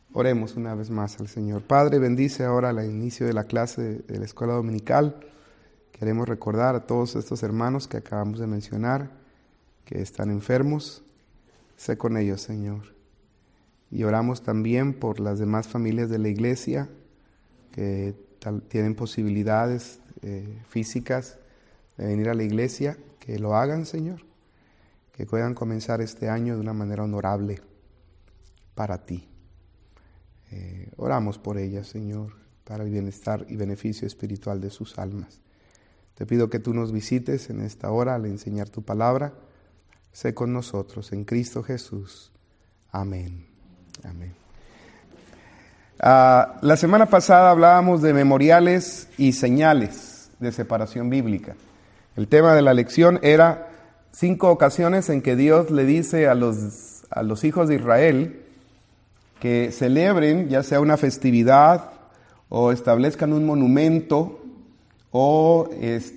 Oremos una vez más al Señor. Padre, bendice ahora el inicio de la clase de la escuela dominical. Queremos recordar a todos estos hermanos que acabamos de mencionar, que están enfermos. Sé con ellos, Señor. Y oramos también por las demás familias de la iglesia que tienen posibilidades físicas de venir a la iglesia, que lo hagan, Señor. Que puedan comenzar este año de una manera honorable para ti. Oramos por ellas, Señor, para el bienestar y beneficio espiritual de sus almas. Te pido que tú nos visites en esta hora al enseñar tu palabra. Sé con nosotros en Cristo Jesús. Amén. Amén. La semana pasada hablábamos de memoriales y señales de separación bíblica. El tema de la lección era 5 ocasiones en que Dios le dice a los hijos de Israel que celebren ya sea una festividad o establezcan un monumento o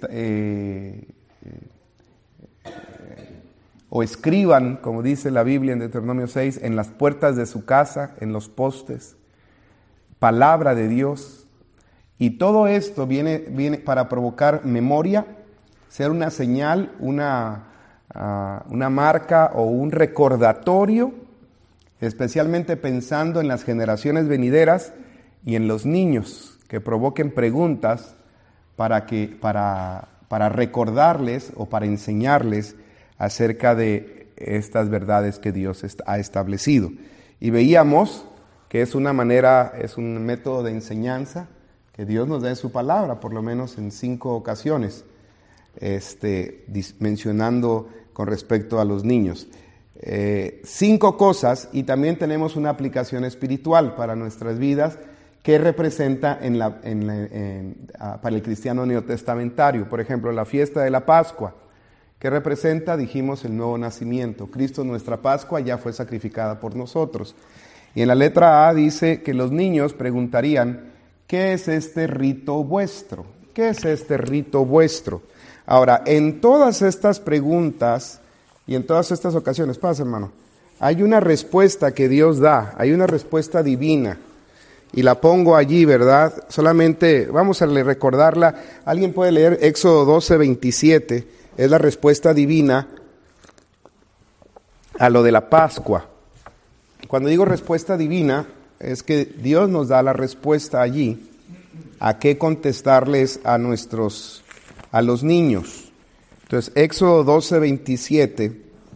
escriban, como dice la Biblia en Deuteronomio 6, en las puertas de su casa, en los postes, palabra de Dios. Y todo esto viene para provocar memoria, ser una señal, una marca o un recordatorio, especialmente pensando en las generaciones venideras y en los niños, que provoquen preguntas para recordarles o para enseñarles acerca de estas verdades que Dios ha establecido. Y veíamos que es una manera, es un método de enseñanza que Dios nos da en su palabra, por lo menos en 5 ocasiones, mencionando con respecto a los niños. 5 cosas, y también tenemos una aplicación espiritual para nuestras vidas que representa para el cristiano neotestamentario. Por ejemplo, la fiesta de la Pascua, que representa, dijimos, el nuevo nacimiento. Cristo, nuestra Pascua, ya fue sacrificada por nosotros. Y en la letra A dice que los niños preguntarían: ¿qué es este rito vuestro? ¿Qué es este rito vuestro? Ahora, en todas estas preguntas y en todas estas ocasiones, pasa, hermano, hay una respuesta que Dios da, hay una respuesta divina, y la pongo allí, ¿verdad? Solamente vamos a recordarla. Alguien puede leer Éxodo 12:27, es la respuesta divina a lo de la Pascua. Cuando digo respuesta divina, es que Dios nos da la respuesta allí a qué contestarles a los niños. Entonces, Éxodo 12:27,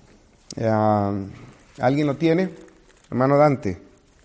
¿alguien lo tiene? Hermano Dante.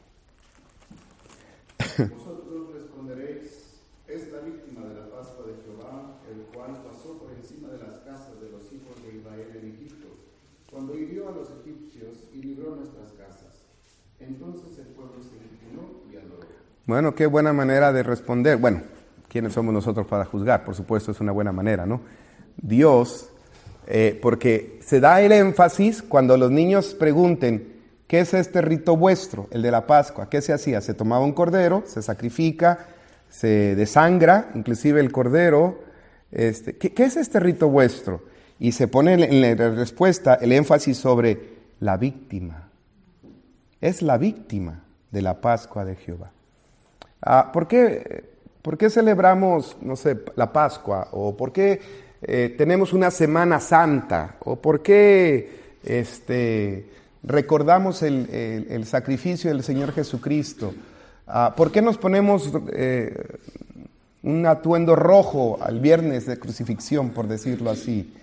Vosotros responderéis: es la víctima de la Pascua de Jehová, el cual pasó por encima de las casas de los hijos de Israel en Egipto, cuando hirió a los egipcios y libró nuestras casas. Entonces el pueblo se inclinó y adoró. Bueno, qué buena manera de responder. Bueno, ¿quiénes somos nosotros para juzgar? Por supuesto, es una buena manera, ¿no? Dios, porque se da el énfasis cuando los niños pregunten: ¿qué es este rito vuestro? El de la Pascua. ¿Qué se hacía? Se tomaba un cordero, se sacrifica, se desangra, inclusive el cordero. ¿Qué es este rito vuestro? Y se pone en la respuesta el énfasis sobre la víctima. Es la víctima de la Pascua de Jehová. ¿Por qué celebramos, no sé, la Pascua? ¿O por qué tenemos una Semana Santa? ¿O por qué recordamos el sacrificio del Señor Jesucristo? ¿Por qué nos ponemos un atuendo rojo al viernes de crucifixión, por decirlo así?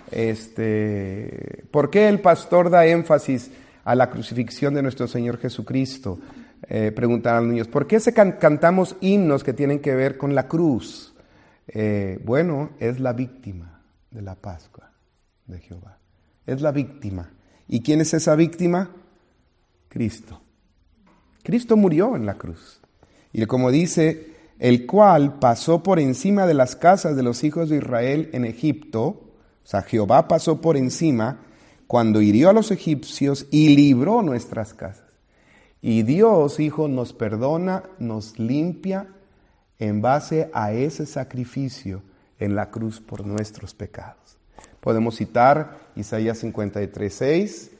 ¿Por qué el pastor da énfasis a la crucifixión de nuestro Señor Jesucristo? Preguntarán los niños. ¿Por qué cantamos himnos que tienen que ver con la cruz? Bueno, es la víctima de la Pascua de Jehová. Es la víctima. ¿Y quién es esa víctima? Cristo. Cristo murió en la cruz. Y como dice, el cual pasó por encima de las casas de los hijos de Israel en Egipto. O sea, Jehová pasó por encima cuando hirió a los egipcios y libró nuestras casas. Y Dios, Hijo, nos perdona, nos limpia en base a ese sacrificio en la cruz por nuestros pecados. Podemos citar Isaías 53:6,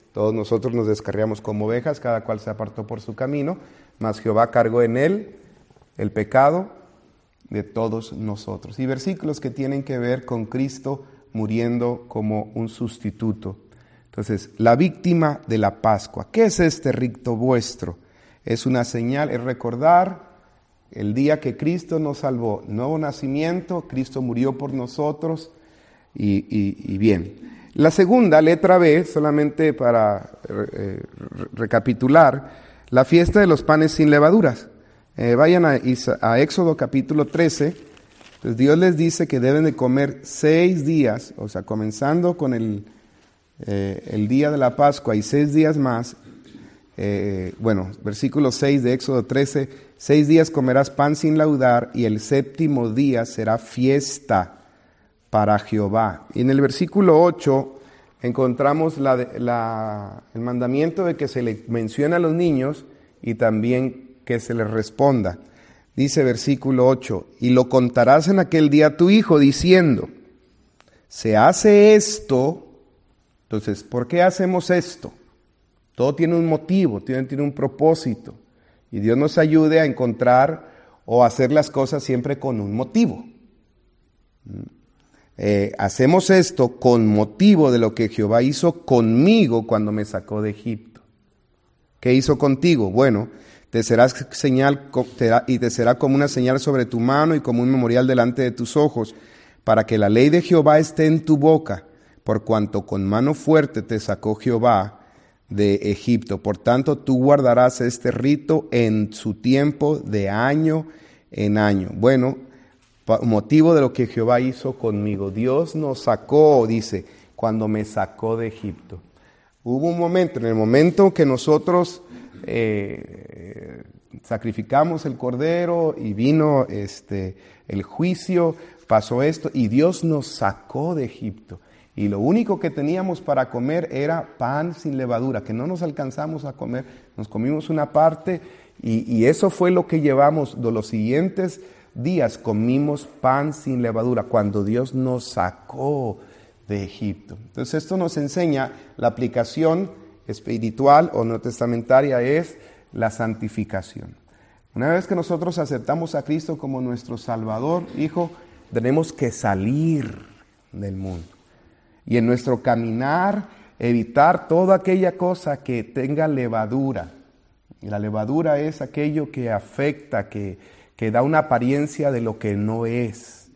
Todos nosotros nos descarriamos como ovejas, cada cual se apartó por su camino, mas Jehová cargó en él el pecado de todos nosotros. Y versículos que tienen que ver con Cristo muriendo como un sustituto. Entonces, la víctima de la Pascua. ¿Qué es este rito vuestro? Es una señal, es recordar el día que Cristo nos salvó. Nuevo nacimiento, Cristo murió por nosotros y bien. La segunda, letra B, solamente para recapitular, la fiesta de los panes sin levaduras. Vayan a Éxodo capítulo 13, pues Dios les dice que deben de comer 6 días, o sea, comenzando con el día de la Pascua y 6 días más. Versículo 6 de Éxodo 13, 6 días comerás pan sin leudar y el 7º día será fiesta para Jehová. Y en el versículo 8 encontramos el mandamiento de que se le menciona a los niños y también que se les responda. Dice versículo 8, y lo contarás en aquel día a tu hijo diciendo, se hace esto. Entonces, ¿por qué hacemos esto? Todo tiene un motivo, tiene un propósito. Y Dios nos ayude a encontrar o hacer las cosas siempre con un motivo. Hacemos esto con motivo de lo que Jehová hizo conmigo cuando me sacó de Egipto. ¿Qué hizo contigo? Bueno, te será como una señal sobre tu mano y como un memorial delante de tus ojos, para que la ley de Jehová esté en tu boca, por cuanto con mano fuerte te sacó Jehová de Egipto. Por tanto, tú guardarás este rito en su tiempo de año en año. Bueno, motivo de lo que Jehová hizo conmigo. Dios nos sacó, dice, cuando me sacó de Egipto. Hubo un momento, en el momento que nosotros sacrificamos el cordero y vino el juicio, pasó esto y Dios nos sacó de Egipto. Y lo único que teníamos para comer era pan sin levadura, que no nos alcanzamos a comer, nos comimos una parte y eso fue lo que llevamos de los siguientes días, comimos pan sin levadura, cuando Dios nos sacó de Egipto. Entonces esto nos enseña la aplicación espiritual o neotestamentaria es la santificación. Una vez que nosotros aceptamos a Cristo como nuestro Salvador, hijo, tenemos que salir del mundo. Y en nuestro caminar, evitar toda aquella cosa que tenga levadura. Y la levadura es aquello que afecta, que da una apariencia de lo que no es.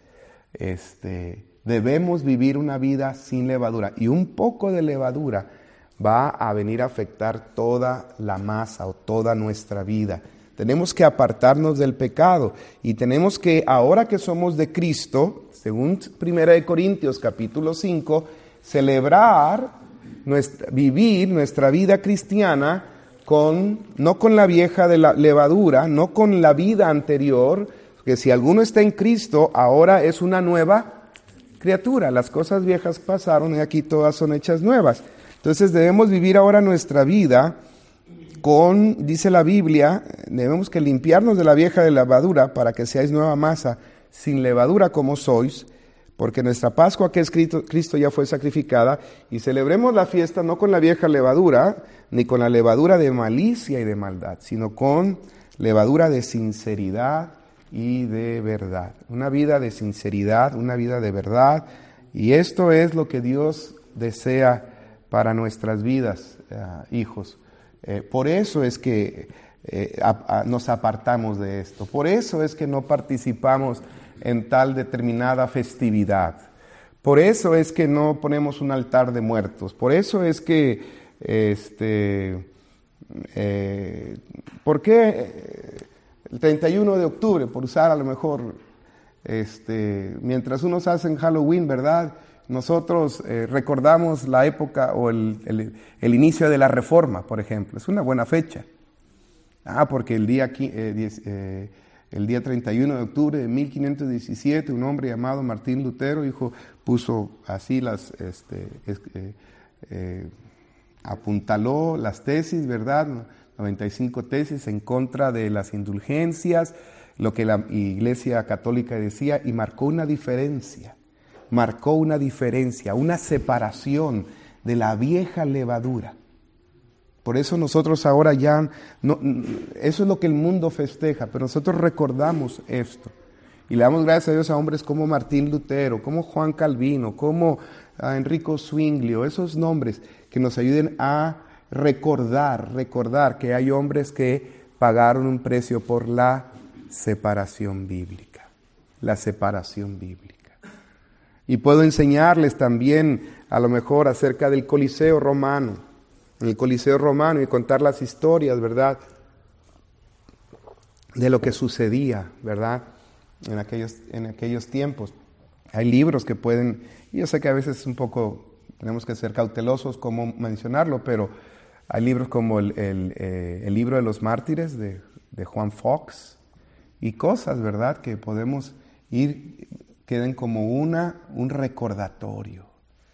Debemos vivir una vida sin levadura. Y un poco de levadura va a venir a afectar toda la masa o toda nuestra vida. Tenemos que apartarnos del pecado. Y tenemos que, ahora que somos de Cristo, según 1 Corintios capítulo 5, celebrar, vivir nuestra vida cristiana no con la vieja de la levadura, no con la vida anterior, porque si alguno está en Cristo, ahora es una nueva criatura. Las cosas viejas pasaron y aquí todas son hechas nuevas. Entonces debemos vivir ahora nuestra vida dice la Biblia, debemos que limpiarnos de la vieja de levadura para que seáis nueva masa, sin levadura como sois, porque nuestra Pascua que es Cristo ya fue sacrificada, y celebremos la fiesta no con la vieja levadura, ni con la levadura de malicia y de maldad, sino con levadura de sinceridad y de verdad. Una vida de sinceridad, una vida de verdad, y esto es lo que Dios desea para nuestras vidas, hijos. Por eso es que nos apartamos de esto, por eso es que no participamos en tal determinada festividad, por eso es que no ponemos un altar de muertos, por eso es que, ¿por qué el 31 de octubre? Por usar a lo mejor, mientras unos hacen Halloween, ¿verdad? Nosotros recordamos la época o el inicio de la Reforma, por ejemplo. Es una buena fecha. Porque el día 31 de octubre de 1517, un hombre llamado Martín Lutero puso así apuntaló las tesis, ¿verdad? 95 tesis en contra de las indulgencias, lo que la Iglesia Católica decía, y marcó una diferencia, una separación de la vieja levadura. Por eso nosotros ahora ya, no, eso es lo que el mundo festeja, pero nosotros recordamos esto. Y le damos gracias a Dios a hombres como Martín Lutero, como Juan Calvino, como Enrico Zwinglio, esos nombres que nos ayuden a recordar que hay hombres que pagaron un precio por la separación bíblica. La separación bíblica. Y puedo enseñarles también a lo mejor acerca del Coliseo Romano, en el Coliseo Romano, y contar las historias, ¿verdad?, de lo que sucedía, ¿verdad?, en aquellos tiempos. Hay libros que pueden, y yo sé que a veces un poco tenemos que ser cautelosos cómo mencionarlo, pero hay libros como el libro de los mártires de Juan Fox, y cosas, ¿verdad?, que podemos ir, queden como un recordatorio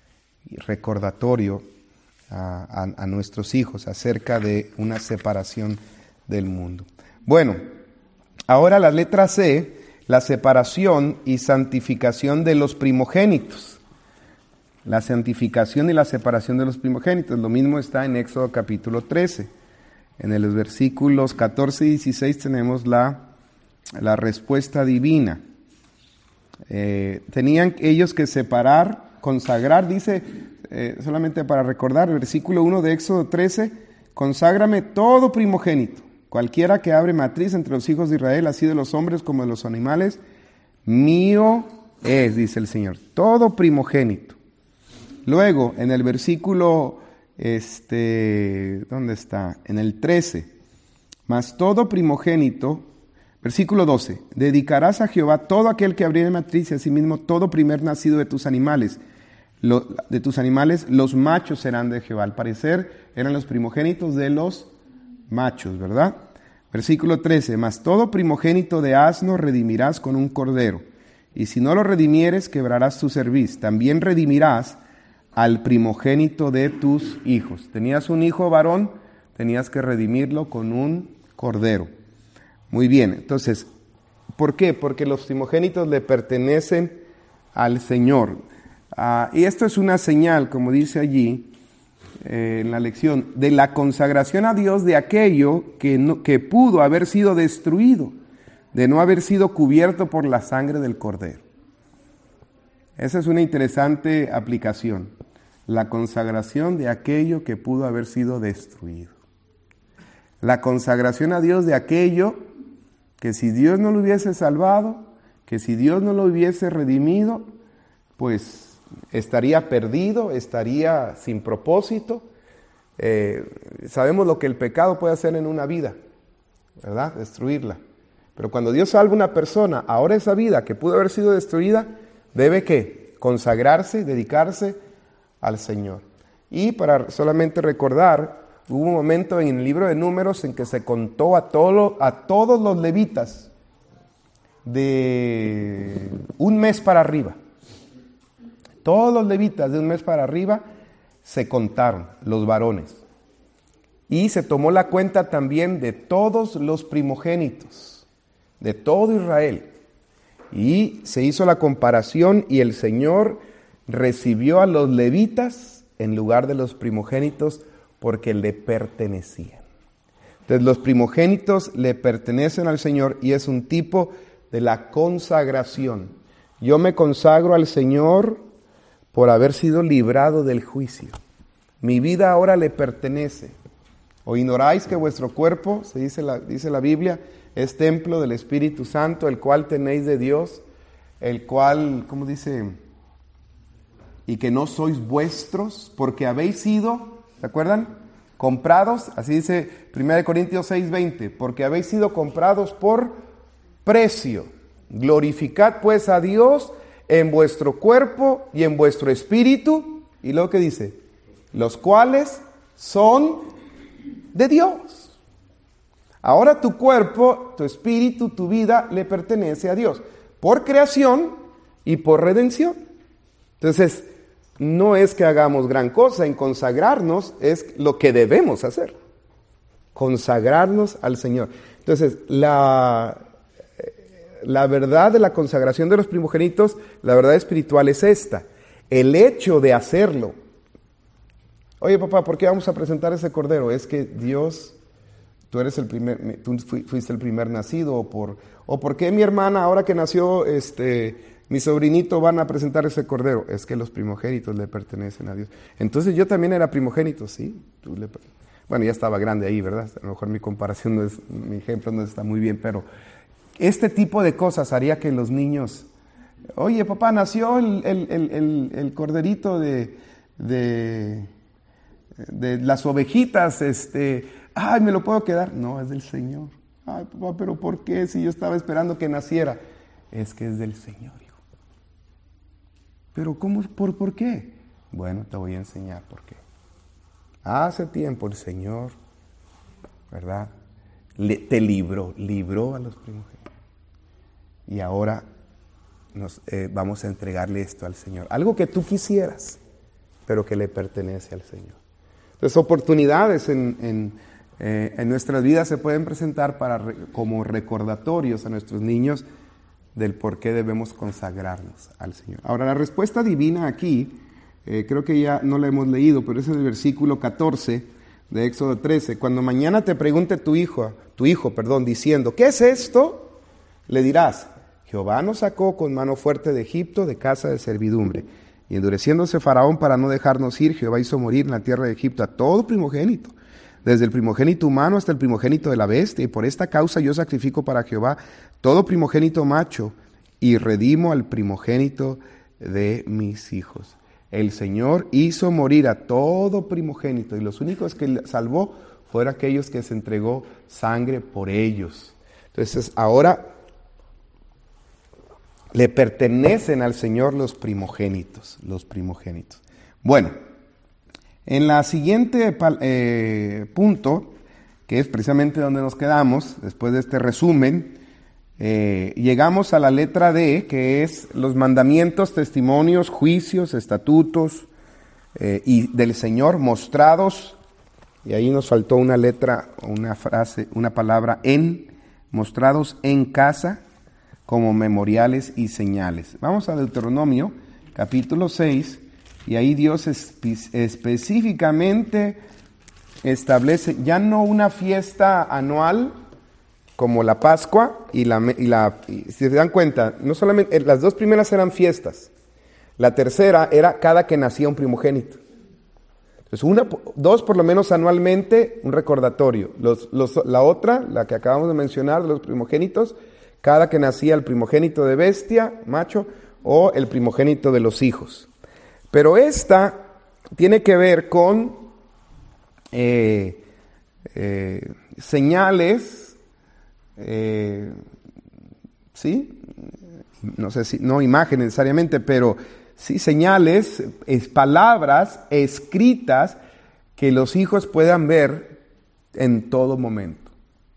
a nuestros hijos acerca de una separación del mundo. Bueno, ahora la letra C, la separación y santificación de los primogénitos. La santificación y la separación de los primogénitos. Lo mismo está en Éxodo capítulo 13. En los versículos 14 y 16 tenemos la respuesta divina. Tenían ellos que separar, consagrar, dice, solamente para recordar, el versículo 1 de Éxodo 13, conságrame todo primogénito, cualquiera que abre matriz entre los hijos de Israel, así de los hombres como de los animales, mío es, dice el Señor, todo primogénito. Luego, en el versículo, ¿dónde está? En el 13, mas todo primogénito, versículo 12, dedicarás a Jehová todo aquel que abriere matriz y asimismo todo primer nacido de tus animales. Los machos serán de Jehová. Al parecer eran los primogénitos de los machos, ¿verdad? Versículo 13, mas todo primogénito de asno redimirás con un cordero, y si no lo redimieres, quebrarás tu cerviz. También redimirás al primogénito de tus hijos. Tenías un hijo varón, tenías que redimirlo con un cordero. Muy bien, entonces, ¿por qué? Porque los primogénitos le pertenecen al Señor. Y esto es una señal, como dice allí, en la lección, de la consagración a Dios de aquello que pudo haber sido destruido, de no haber sido cubierto por la sangre del Cordero. Esa es una interesante aplicación, la consagración de aquello que pudo haber sido destruido. La consagración a Dios de aquello que si Dios no lo hubiese salvado, que si Dios no lo hubiese redimido, pues estaría perdido, estaría sin propósito. Sabemos lo que el pecado puede hacer en una vida, ¿verdad? Destruirla. Pero cuando Dios salva a una persona, ahora esa vida que pudo haber sido destruida, debe ¿qué? Consagrarse, dedicarse al Señor. Y para solamente recordar, hubo un momento en el libro de Números en que se contó a todos los levitas de un mes para arriba. Todos los levitas de un mes para arriba se contaron, los varones. Y se tomó la cuenta también de todos los primogénitos, de todo Israel. Y se hizo la comparación y el Señor recibió a los levitas en lugar de los primogénitos porque le pertenecían. Entonces los primogénitos le pertenecen al Señor y es un tipo de la consagración. Yo me consagro al Señor por haber sido librado del juicio. Mi vida ahora le pertenece. ¿O ignoráis que vuestro cuerpo, dice la Biblia, es templo del Espíritu Santo, el cual tenéis de Dios, el cual, ¿cómo dice? Y que no sois vuestros, porque habéis sido, ¿se acuerdan? Comprados, así dice 1 Corintios 6:20, porque habéis sido comprados por precio. Glorificad pues a Dios en vuestro cuerpo y en vuestro espíritu, y luego que dice, los cuales son de Dios. Ahora tu cuerpo, tu espíritu, tu vida le pertenece a Dios, por creación y por redención. Entonces, no es que hagamos gran cosa en consagrarnos, es lo que debemos hacer, consagrarnos al Señor. Entonces, la verdad de la consagración de los primogénitos, la verdad espiritual es esta. El hecho de hacerlo Oye, papá, ¿por qué vamos a presentar ese cordero? Es que Dios, tú fuiste el primer nacido, o por qué mi hermana, ahora que nació mi sobrinito, van a presentar ese cordero. Es que los primogénitos le pertenecen a Dios. Entonces yo también era primogénito, ¿sí? Bueno, ya estaba grande ahí, ¿verdad? A lo mejor mi ejemplo no está muy bien, pero este tipo de cosas haría que los niños, oye, papá, nació el corderito de las ovejitas, ay, ¿me lo puedo quedar? No, es del Señor. Ay, papá, ¿pero por qué? Si yo estaba esperando que naciera. Es que es del Señor, hijo. ¿Pero cómo? ¿Por qué? Bueno, te voy a enseñar por qué. Hace tiempo el Señor, ¿verdad? Te libró a los primogénitos. Y ahora vamos a entregarle esto al Señor. Algo que tú quisieras, pero que le pertenece al Señor. Entonces, oportunidades en nuestras vidas se pueden presentar como recordatorios a nuestros niños del por qué debemos consagrarnos al Señor. Ahora, la respuesta divina aquí, creo que ya no la hemos leído, pero es en el versículo 14 de Éxodo 13. Cuando mañana te pregunte tu hijo, diciendo, ¿qué es esto? Le dirás, Jehová nos sacó con mano fuerte de Egipto, de casa de servidumbre. Y endureciéndose Faraón para no dejarnos ir, Jehová hizo morir en la tierra de Egipto a todo primogénito, desde el primogénito humano hasta el primogénito de la bestia, y por esta causa yo sacrifico para Jehová todo primogénito macho, y redimo al primogénito de mis hijos. El Señor hizo morir a todo primogénito, y los únicos que salvó fueron aquellos que se entregó sangre por ellos. Entonces ahora le pertenecen al Señor los primogénitos. Bueno, en la siguiente punto, que es precisamente donde nos quedamos, después de este resumen, llegamos a la letra D, que es los mandamientos, testimonios, juicios, estatutos y del Señor mostrados, y ahí nos faltó una letra, una frase, una palabra mostrados en casa, como memoriales y señales. Vamos a Deuteronomio, capítulo 6, y ahí Dios específicamente establece ya no una fiesta anual como la Pascua y si se dan cuenta, no solamente las dos primeras eran fiestas, la tercera era cada que nacía un primogénito. Entonces dos por lo menos anualmente, un recordatorio. La otra, la que acabamos de mencionar, los primogénitos, cada que nacía el primogénito de bestia, macho, o el primogénito de los hijos. Pero esta tiene que ver con señales, ¿sí? No sé si, no imagen necesariamente, pero sí señales, palabras escritas que los hijos puedan ver en todo momento,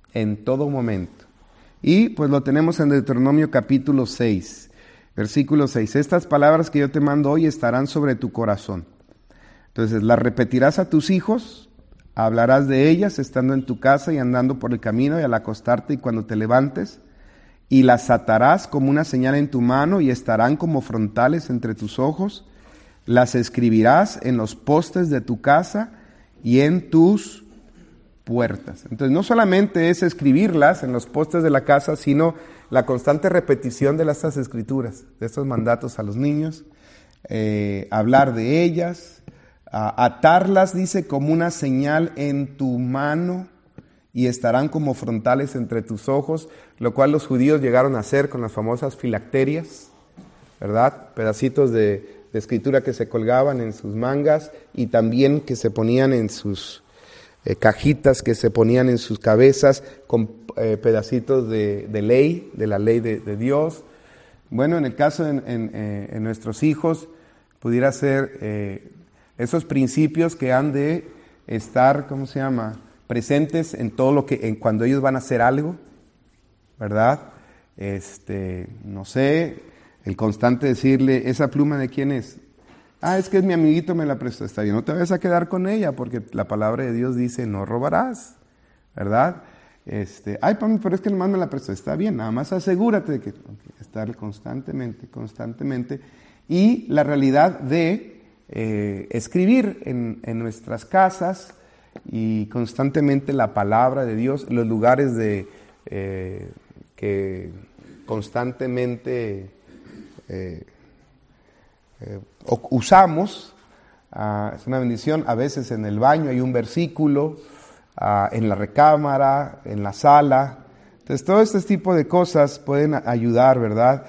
Y pues lo tenemos en Deuteronomio capítulo 6, versículo 6. Estas palabras que yo te mando hoy estarán sobre tu corazón. Entonces las repetirás a tus hijos, hablarás de ellas estando en tu casa y andando por el camino y al acostarte y cuando te levantes, y las atarás como una señal en tu mano y estarán como frontales entre tus ojos. Las escribirás en los postes de tu casa y en tus puertas. Entonces no solamente es escribirlas en los postes de la casa, sino la constante repetición de estas escrituras, de estos mandatos a los niños, hablar de ellas, atarlas, dice, como una señal en tu mano y estarán como frontales entre tus ojos, lo cual los judíos llegaron a hacer con las famosas filacterias, ¿verdad? Pedacitos de escritura que se colgaban en sus mangas y también que se ponían en sus cajitas que se ponían en sus cabezas con pedacitos de ley, de la ley de Dios. Bueno, en el caso en nuestros hijos, pudiera ser esos principios que han de estar, presentes en todo lo que, cuando ellos van a hacer algo, ¿verdad? No sé, el constante decirle, ¿esa pluma de quién es? Es que es mi amiguito, me la prestó. Está bien, no te vayas a quedar con ella, porque la palabra de Dios dice, no robarás, ¿verdad? Pero es que nomás me la prestó. Está bien, nada más asegúrate de que estar constantemente. Y la realidad de escribir en nuestras casas y constantemente la palabra de Dios, los lugares que constantemente usamos. Es una bendición. A veces en el baño hay un versículo, en la recámara, en la sala. Entonces todo este tipo de cosas pueden ayudar, ¿verdad?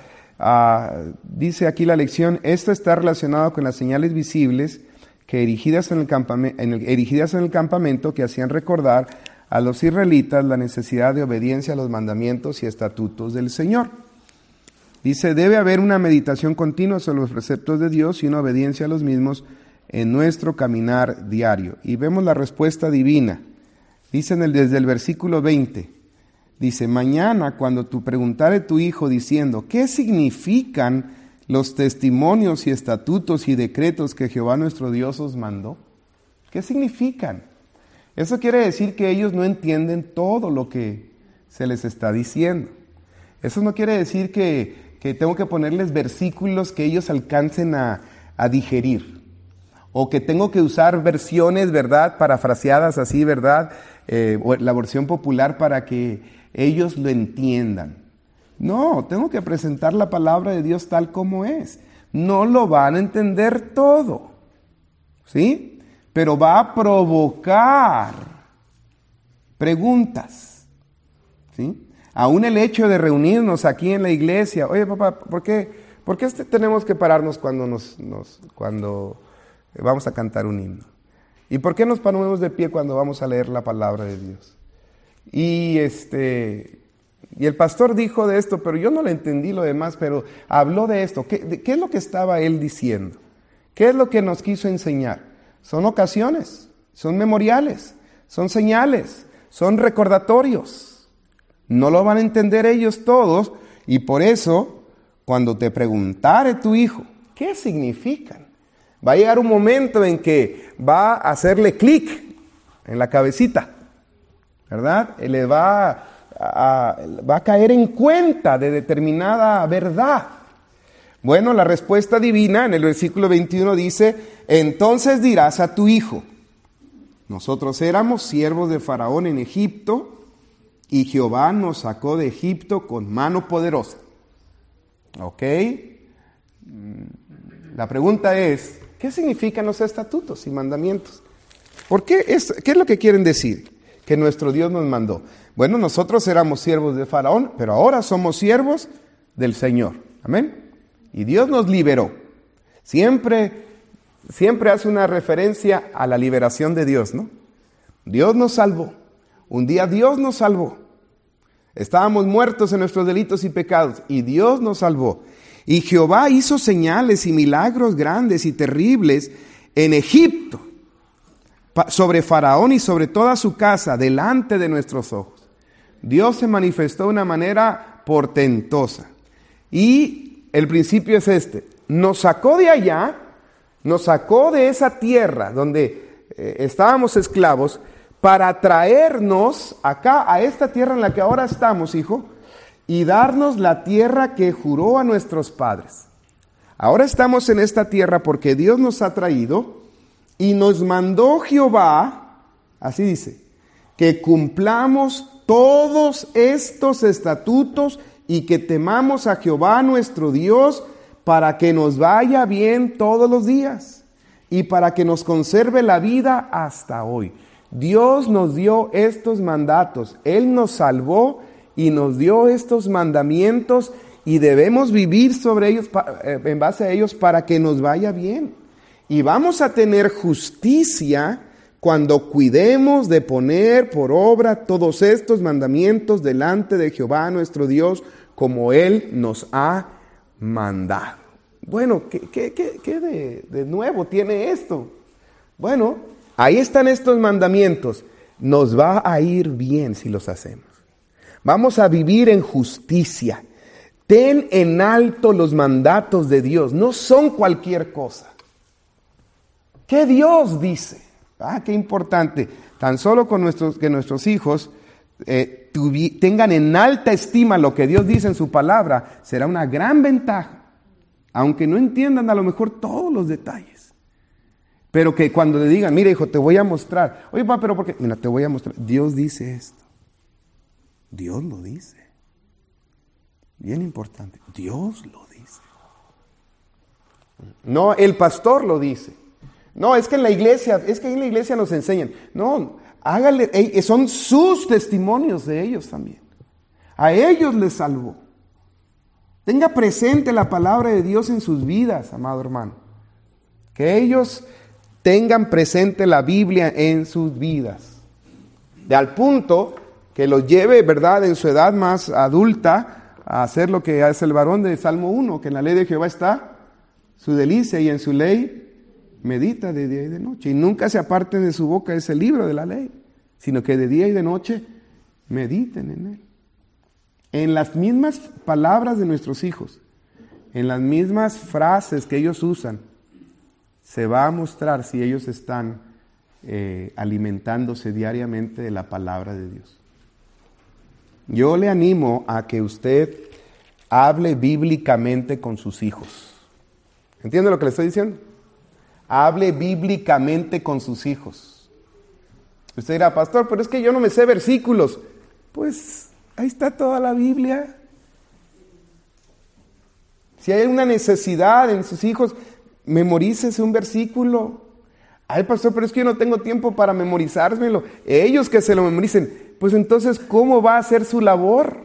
Dice aquí la lección, esto está relacionado con las señales visibles que erigidas en el campamento que hacían recordar a los israelitas la necesidad de obediencia a los mandamientos y estatutos del Señor. Dice, debe haber una meditación continua sobre los preceptos de Dios y una obediencia a los mismos en nuestro caminar diario. Y vemos la respuesta divina. Dice desde el versículo 20, dice, mañana cuando tú preguntare a tu hijo diciendo, ¿qué significan los testimonios y estatutos y decretos que Jehová nuestro Dios os mandó? ¿Qué significan? Eso quiere decir que ellos no entienden todo lo que se les está diciendo. Eso no quiere decir que tengo que ponerles versículos que ellos alcancen a digerir. O que tengo que usar versiones, ¿verdad?, parafraseadas así, ¿verdad?, o la versión popular para que ellos lo entiendan. No, tengo que presentar la palabra de Dios tal como es. No lo van a entender todo, ¿sí? Pero va a provocar preguntas, ¿sí? Aún el hecho de reunirnos aquí en la iglesia. Oye, papá, ¿por qué tenemos que pararnos cuando vamos a cantar un himno? ¿Y por qué nos ponemos de pie cuando vamos a leer la palabra de Dios? Y el pastor dijo de esto, pero yo no le entendí lo demás, pero habló de esto. ¿Qué es lo que estaba él diciendo? ¿Qué es lo que nos quiso enseñar? Son ocasiones, son memoriales, son señales, son recordatorios. No lo van a entender ellos todos, y por eso, cuando te preguntare tu hijo, ¿qué significan? Va a llegar un momento en que va a hacerle clic en la cabecita, ¿verdad? Le va a caer en cuenta de determinada verdad. Bueno, la respuesta divina en el versículo 21 dice, entonces dirás a tu hijo, nosotros éramos siervos de Faraón en Egipto y Jehová nos sacó de Egipto con mano poderosa. ¿Ok? La pregunta es, ¿qué significan los estatutos y mandamientos? ¿Qué es lo que quieren decir? Que nuestro Dios nos mandó. Bueno, nosotros éramos siervos de Faraón, pero ahora somos siervos del Señor. Amén. Y Dios nos liberó. Siempre hace una referencia a la liberación de Dios, ¿no? Dios nos salvó. Un día Dios nos salvó. Estábamos muertos en nuestros delitos y pecados, y Dios nos salvó. Y Jehová hizo señales y milagros grandes y terribles en Egipto, sobre Faraón y sobre toda su casa, delante de nuestros ojos. Dios se manifestó de una manera portentosa. Y el principio es este: nos sacó de allá, nos sacó de esa tierra donde estábamos esclavos, para traernos acá a esta tierra en la que ahora estamos, hijo, y darnos la tierra que juró a nuestros padres. Ahora estamos en esta tierra porque Dios nos ha traído y nos mandó Jehová, así dice, que cumplamos todos estos estatutos y que temamos a Jehová nuestro Dios para que nos vaya bien todos los días y para que nos conserve la vida hasta hoy. Dios nos dio estos mandatos, Él nos salvó y nos dio estos mandamientos y debemos vivir sobre ellos, en base a ellos, para que nos vaya bien. Y vamos a tener justicia cuando cuidemos de poner por obra todos estos mandamientos delante de Jehová nuestro Dios, como Él nos ha mandado. Bueno, ¿qué de nuevo tiene esto? Bueno, ahí están estos mandamientos. Nos va a ir bien si los hacemos. Vamos a vivir en justicia. Ten en alto los mandatos de Dios. No son cualquier cosa. ¿Qué Dios dice? Qué importante. Tan solo que nuestros hijos tengan en alta estima lo que Dios dice en su palabra, será una gran ventaja. Aunque no entiendan a lo mejor todos los detalles. Pero que cuando le digan, mira hijo, te voy a mostrar. Oye papá, pero ¿por qué? Mira, te voy a mostrar. Dios dice esto. Dios lo dice. Bien importante. Dios lo dice. No, el pastor lo dice. No, es que en la iglesia nos enseñan. No, hágale, son sus testimonios de ellos también. A ellos les salvó. Tenga presente la palabra de Dios en sus vidas, amado hermano. Que ellos tengan presente la Biblia en sus vidas. De al punto que los lleve, ¿verdad?, en su edad más adulta a hacer lo que hace el varón de Salmo 1, que en la ley de Jehová está su delicia y en su ley medita de día y de noche. Y nunca se aparte de su boca ese libro de la ley, sino que de día y de noche mediten en él. En las mismas palabras de nuestros hijos, en las mismas frases que ellos usan, se va a mostrar si ellos están alimentándose diariamente de la palabra de Dios. Yo le animo a que usted hable bíblicamente con sus hijos. ¿Entiende lo que le estoy diciendo? Hable bíblicamente con sus hijos. Usted dirá, pastor, pero es que yo no me sé versículos. Pues ahí está toda la Biblia. Si hay una necesidad en sus hijos, memorícese un versículo. Ay, pastor, pero es que yo no tengo tiempo para memorizármelo. Ellos que se lo memoricen. Pues entonces, ¿cómo va a ser su labor?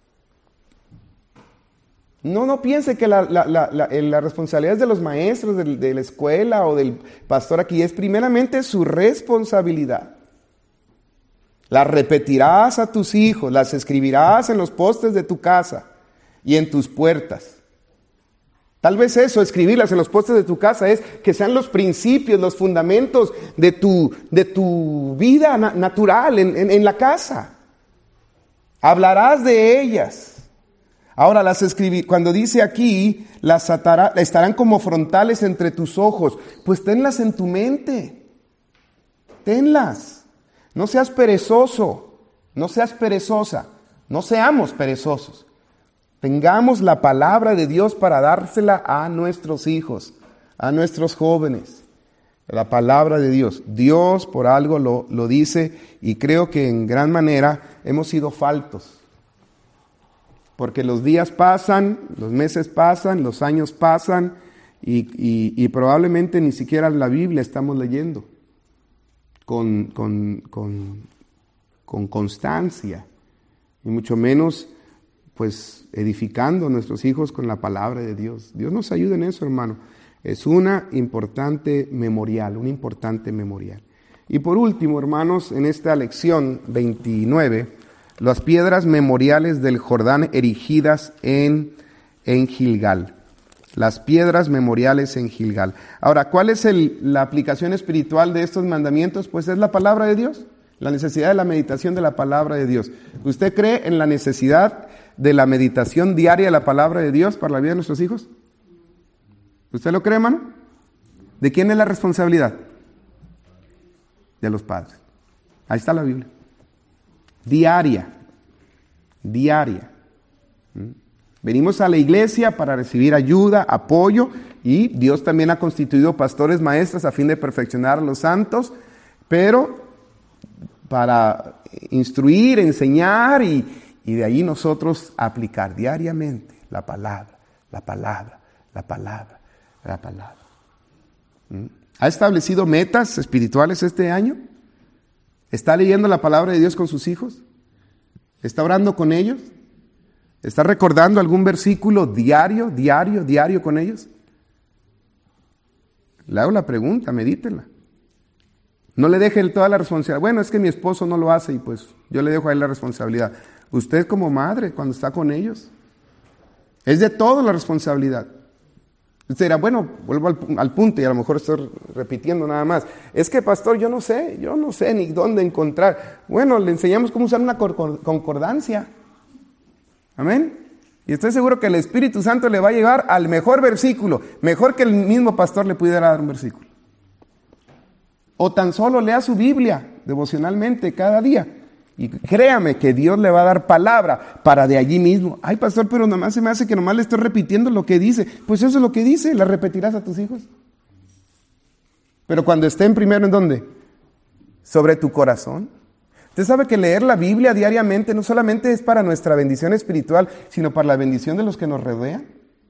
No piense que la responsabilidad es de los maestros, de la escuela o del pastor aquí. Es primeramente su responsabilidad. Las repetirás a tus hijos, las escribirás en los postes de tu casa y en tus puertas. Tal vez eso, escribirlas en los postes de tu casa, es que sean los principios, los fundamentos de tu vida natural en la casa. Hablarás de ellas. Ahora las escribir, cuando dice aquí, estarán como frontales entre tus ojos, pues tenlas en tu mente. Tenlas. No seas perezoso, no seas perezosa, no seamos perezosos. Tengamos la palabra de Dios para dársela a nuestros hijos, a nuestros jóvenes. La palabra de Dios. Dios por algo lo dice y creo que en gran manera hemos sido faltos. Porque los días pasan, los meses pasan, los años pasan y probablemente ni siquiera la Biblia estamos leyendo con constancia y mucho menos pues edificando a nuestros hijos con la palabra de Dios. Dios nos ayude en eso, hermano. Es un importante memorial. Y por último, hermanos, en esta lección 29, las piedras memoriales del Jordán erigidas en Gilgal. Las piedras memoriales en Gilgal. Ahora, ¿cuál es la aplicación espiritual de estos mandamientos? Pues es la palabra de Dios. La necesidad de la meditación de la palabra de Dios. ¿Usted cree en la necesidad de la meditación diaria de la palabra de Dios para la vida de nuestros hijos? ¿Usted lo cree, hermano? ¿De quién es la responsabilidad? De los padres. Ahí está la Biblia. Diaria. Venimos a la iglesia para recibir ayuda, apoyo, y Dios también ha constituido pastores maestros a fin de perfeccionar a los santos, pero para instruir, enseñar y de ahí nosotros aplicar diariamente la palabra. ¿Ha establecido metas espirituales este año? ¿Está leyendo la palabra de Dios con sus hijos? ¿Está orando con ellos? ¿Está recordando algún versículo diario con ellos? Le hago la pregunta, medítela. No le deje toda la responsabilidad. Bueno, es que mi esposo no lo hace y pues yo le dejo a él la responsabilidad. Usted como madre, cuando está con ellos, es de todo la responsabilidad. Usted dirá, bueno, vuelvo al punto y a lo mejor estoy repitiendo nada más. Es que, pastor, yo no sé ni dónde encontrar. Bueno, le enseñamos cómo usar una concordancia. Amén. Y estoy seguro que el Espíritu Santo le va a llevar al mejor versículo, mejor que el mismo pastor le pudiera dar un versículo. O tan solo lea su Biblia devocionalmente cada día. Y créame que Dios le va a dar palabra para de allí mismo. Ay, pastor, pero nomás se me hace que nomás le estoy repitiendo lo que dice. Pues eso es lo que dice, ¿la repetirás a tus hijos? Pero cuando estén primero, ¿en dónde? Sobre tu corazón. Usted sabe que leer la Biblia diariamente no solamente es para nuestra bendición espiritual, sino para la bendición de los que nos rodean.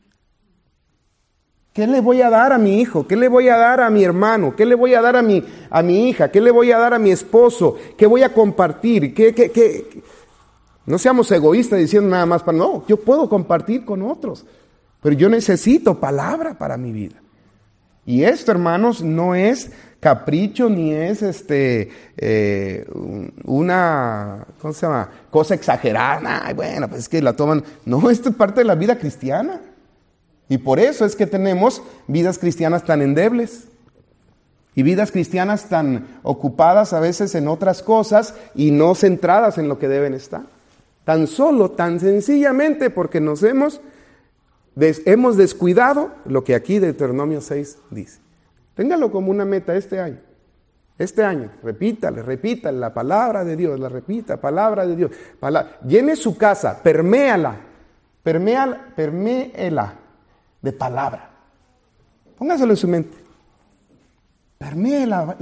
¿Qué le voy a dar a mi hijo? ¿Qué le voy a dar a mi hermano? ¿Qué le voy a dar a mi hija? ¿Qué le voy a dar a mi esposo? ¿Qué voy a compartir? No seamos egoístas diciendo nada más no, yo puedo compartir con otros, pero yo necesito palabra para mi vida. Y esto, hermanos, no es capricho ni es una cosa exagerada. Ay, bueno, pues es que la toman. No, esto es parte de la vida cristiana. Y por eso es que tenemos vidas cristianas tan endebles y vidas cristianas tan ocupadas a veces en otras cosas y no centradas en lo que deben estar. Tan sencillamente porque nos hemos descuidado lo que aquí Deuteronomio 6 dice. Téngalo como una meta este año. Este año, repítale la palabra de Dios, palabra de Dios. Llene su casa, perméela de palabra. Póngaselo en su mente. Permee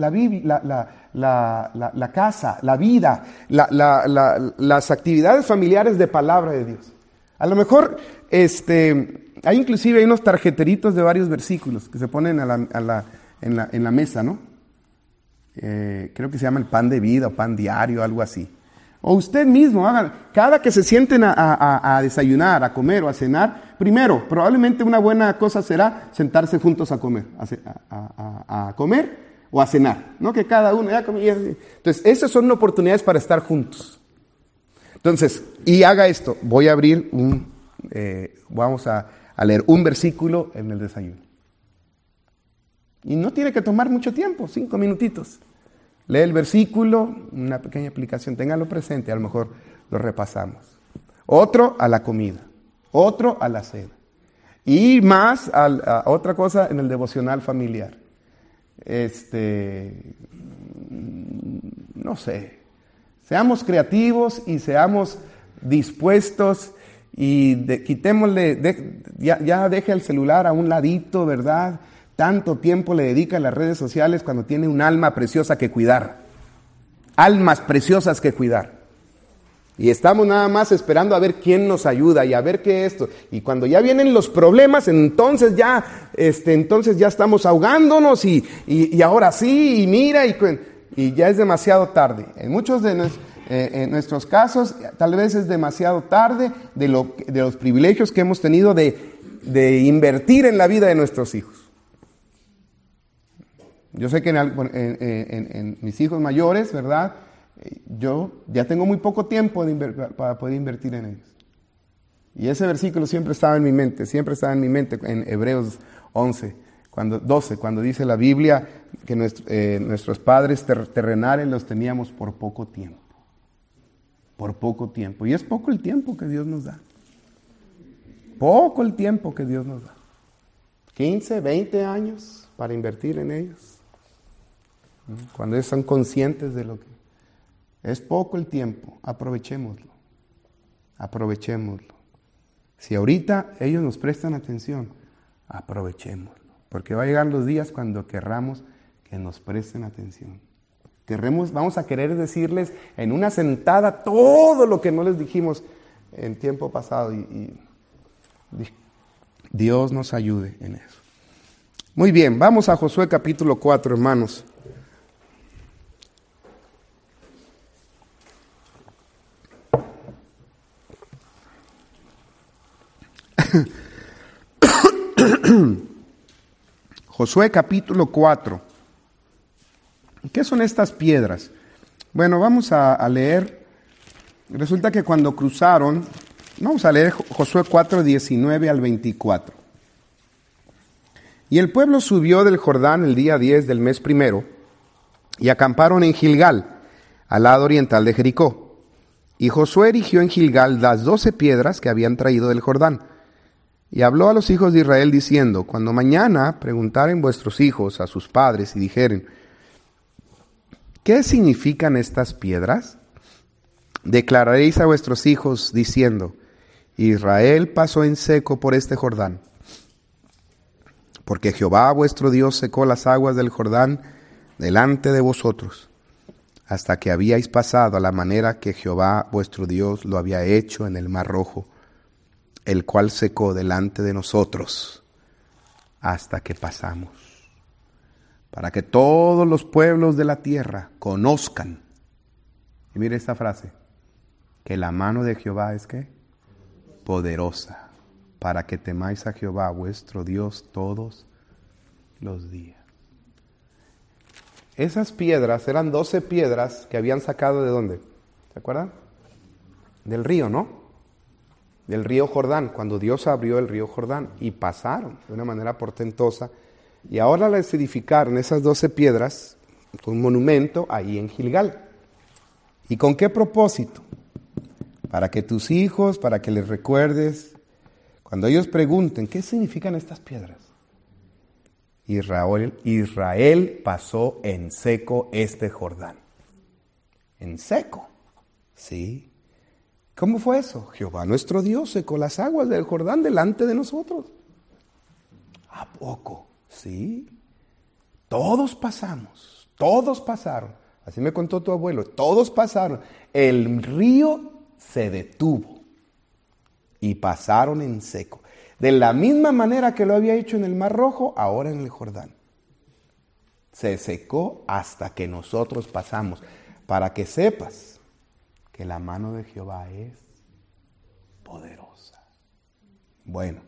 la casa, la vida, las actividades familiares de palabra de Dios. A lo mejor, hay inclusive unos tarjeteritos de varios versículos que se ponen en la mesa, ¿no? Creo que se llama el pan de vida o pan diario, algo así. O usted mismo, hagan, cada que se sienten a desayunar, a comer o a cenar, primero, probablemente una buena cosa será sentarse juntos a comer, a comer o a cenar, no que cada uno ya comía. Entonces, esas son oportunidades para estar juntos. Entonces, y haga esto, voy a abrir vamos a leer un versículo en el desayuno. Y no tiene que tomar mucho tiempo, 5 minutitos. Lee el versículo, una pequeña aplicación, téngalo presente, a lo mejor lo repasamos. Otro a la comida, otro a la cena. Y más a otra cosa en el devocional familiar. No sé, seamos creativos y seamos dispuestos y quitémosle, ya deje el celular a un ladito, ¿verdad? Tanto tiempo le dedica a las redes sociales cuando tiene un alma preciosa que cuidar. Almas preciosas que cuidar. Y estamos nada más esperando a ver quién nos ayuda y a ver qué esto. Y cuando ya vienen los problemas, entonces ya estamos ahogándonos y ahora sí, y mira, y ya es demasiado tarde. En muchos de nuestros casos, tal vez es demasiado tarde de los privilegios que hemos tenido de invertir en la vida de nuestros hijos. Yo sé que en mis hijos mayores, ¿verdad? Yo ya tengo muy poco tiempo para poder invertir en ellos. Y ese versículo siempre estaba en mi mente, en Hebreos 12, cuando dice la Biblia que nuestros padres terrenales los teníamos por poco tiempo. Por poco tiempo. Y es poco el tiempo que Dios nos da. Poco el tiempo que Dios nos da. 15, 20 años para invertir en ellos. Cuando ellos son conscientes de lo que es poco el tiempo, aprovechémoslo. Si ahorita ellos nos prestan atención, aprovechémoslo, porque va a llegar los días cuando querramos que nos presten atención. Vamos a querer decirles en una sentada todo lo que no les dijimos en tiempo pasado y Dios nos ayude en eso. Muy bien, vamos a Josué capítulo 4, hermanos. Josué capítulo 4. ¿Qué son estas piedras? Bueno, vamos a leer. Resulta que cuando cruzaron, vamos a leer Josué 4, 19 al 24. Y el pueblo subió del Jordán el día 10 del mes primero y acamparon en Gilgal, al lado oriental de Jericó. Y Josué erigió en Gilgal las 12 piedras que habían traído del Jordán. Y habló a los hijos de Israel diciendo: cuando mañana preguntaren vuestros hijos a sus padres y dijeren: ¿qué significan estas piedras? Declararéis a vuestros hijos diciendo: Israel pasó en seco por este Jordán. Porque Jehová vuestro Dios secó las aguas del Jordán delante de vosotros, hasta que habíais pasado a la manera que Jehová vuestro Dios lo había hecho en el Mar Rojo, el cual secó delante de nosotros, hasta que pasamos. Para que todos los pueblos de la tierra conozcan, y mire esta frase, que la mano de Jehová es ¿qué? Poderosa, para que temáis a Jehová vuestro Dios todos los días. Esas piedras eran 12 piedras que habían sacado ¿de dónde? ¿Se acuerdan? Del río, ¿no? Del río Jordán, cuando Dios abrió el río Jordán, y pasaron de una manera portentosa, y ahora les edificaron esas 12 piedras, un monumento ahí en Gilgal. ¿Y con qué propósito? Para que tus hijos, para que les recuerdes, cuando ellos pregunten, ¿qué significan estas piedras? Israel pasó en seco este Jordán. En seco, sí. ¿Cómo fue eso? Jehová nuestro Dios secó las aguas del Jordán delante de nosotros. ¿A poco? Sí. Todos pasamos, todos pasaron. Así me contó tu abuelo, todos pasaron. El río se detuvo y pasaron en seco. De la misma manera que lo había hecho en el Mar Rojo, ahora en el Jordán. Se secó hasta que nosotros pasamos. Para que sepas que la mano de Jehová es poderosa. Bueno,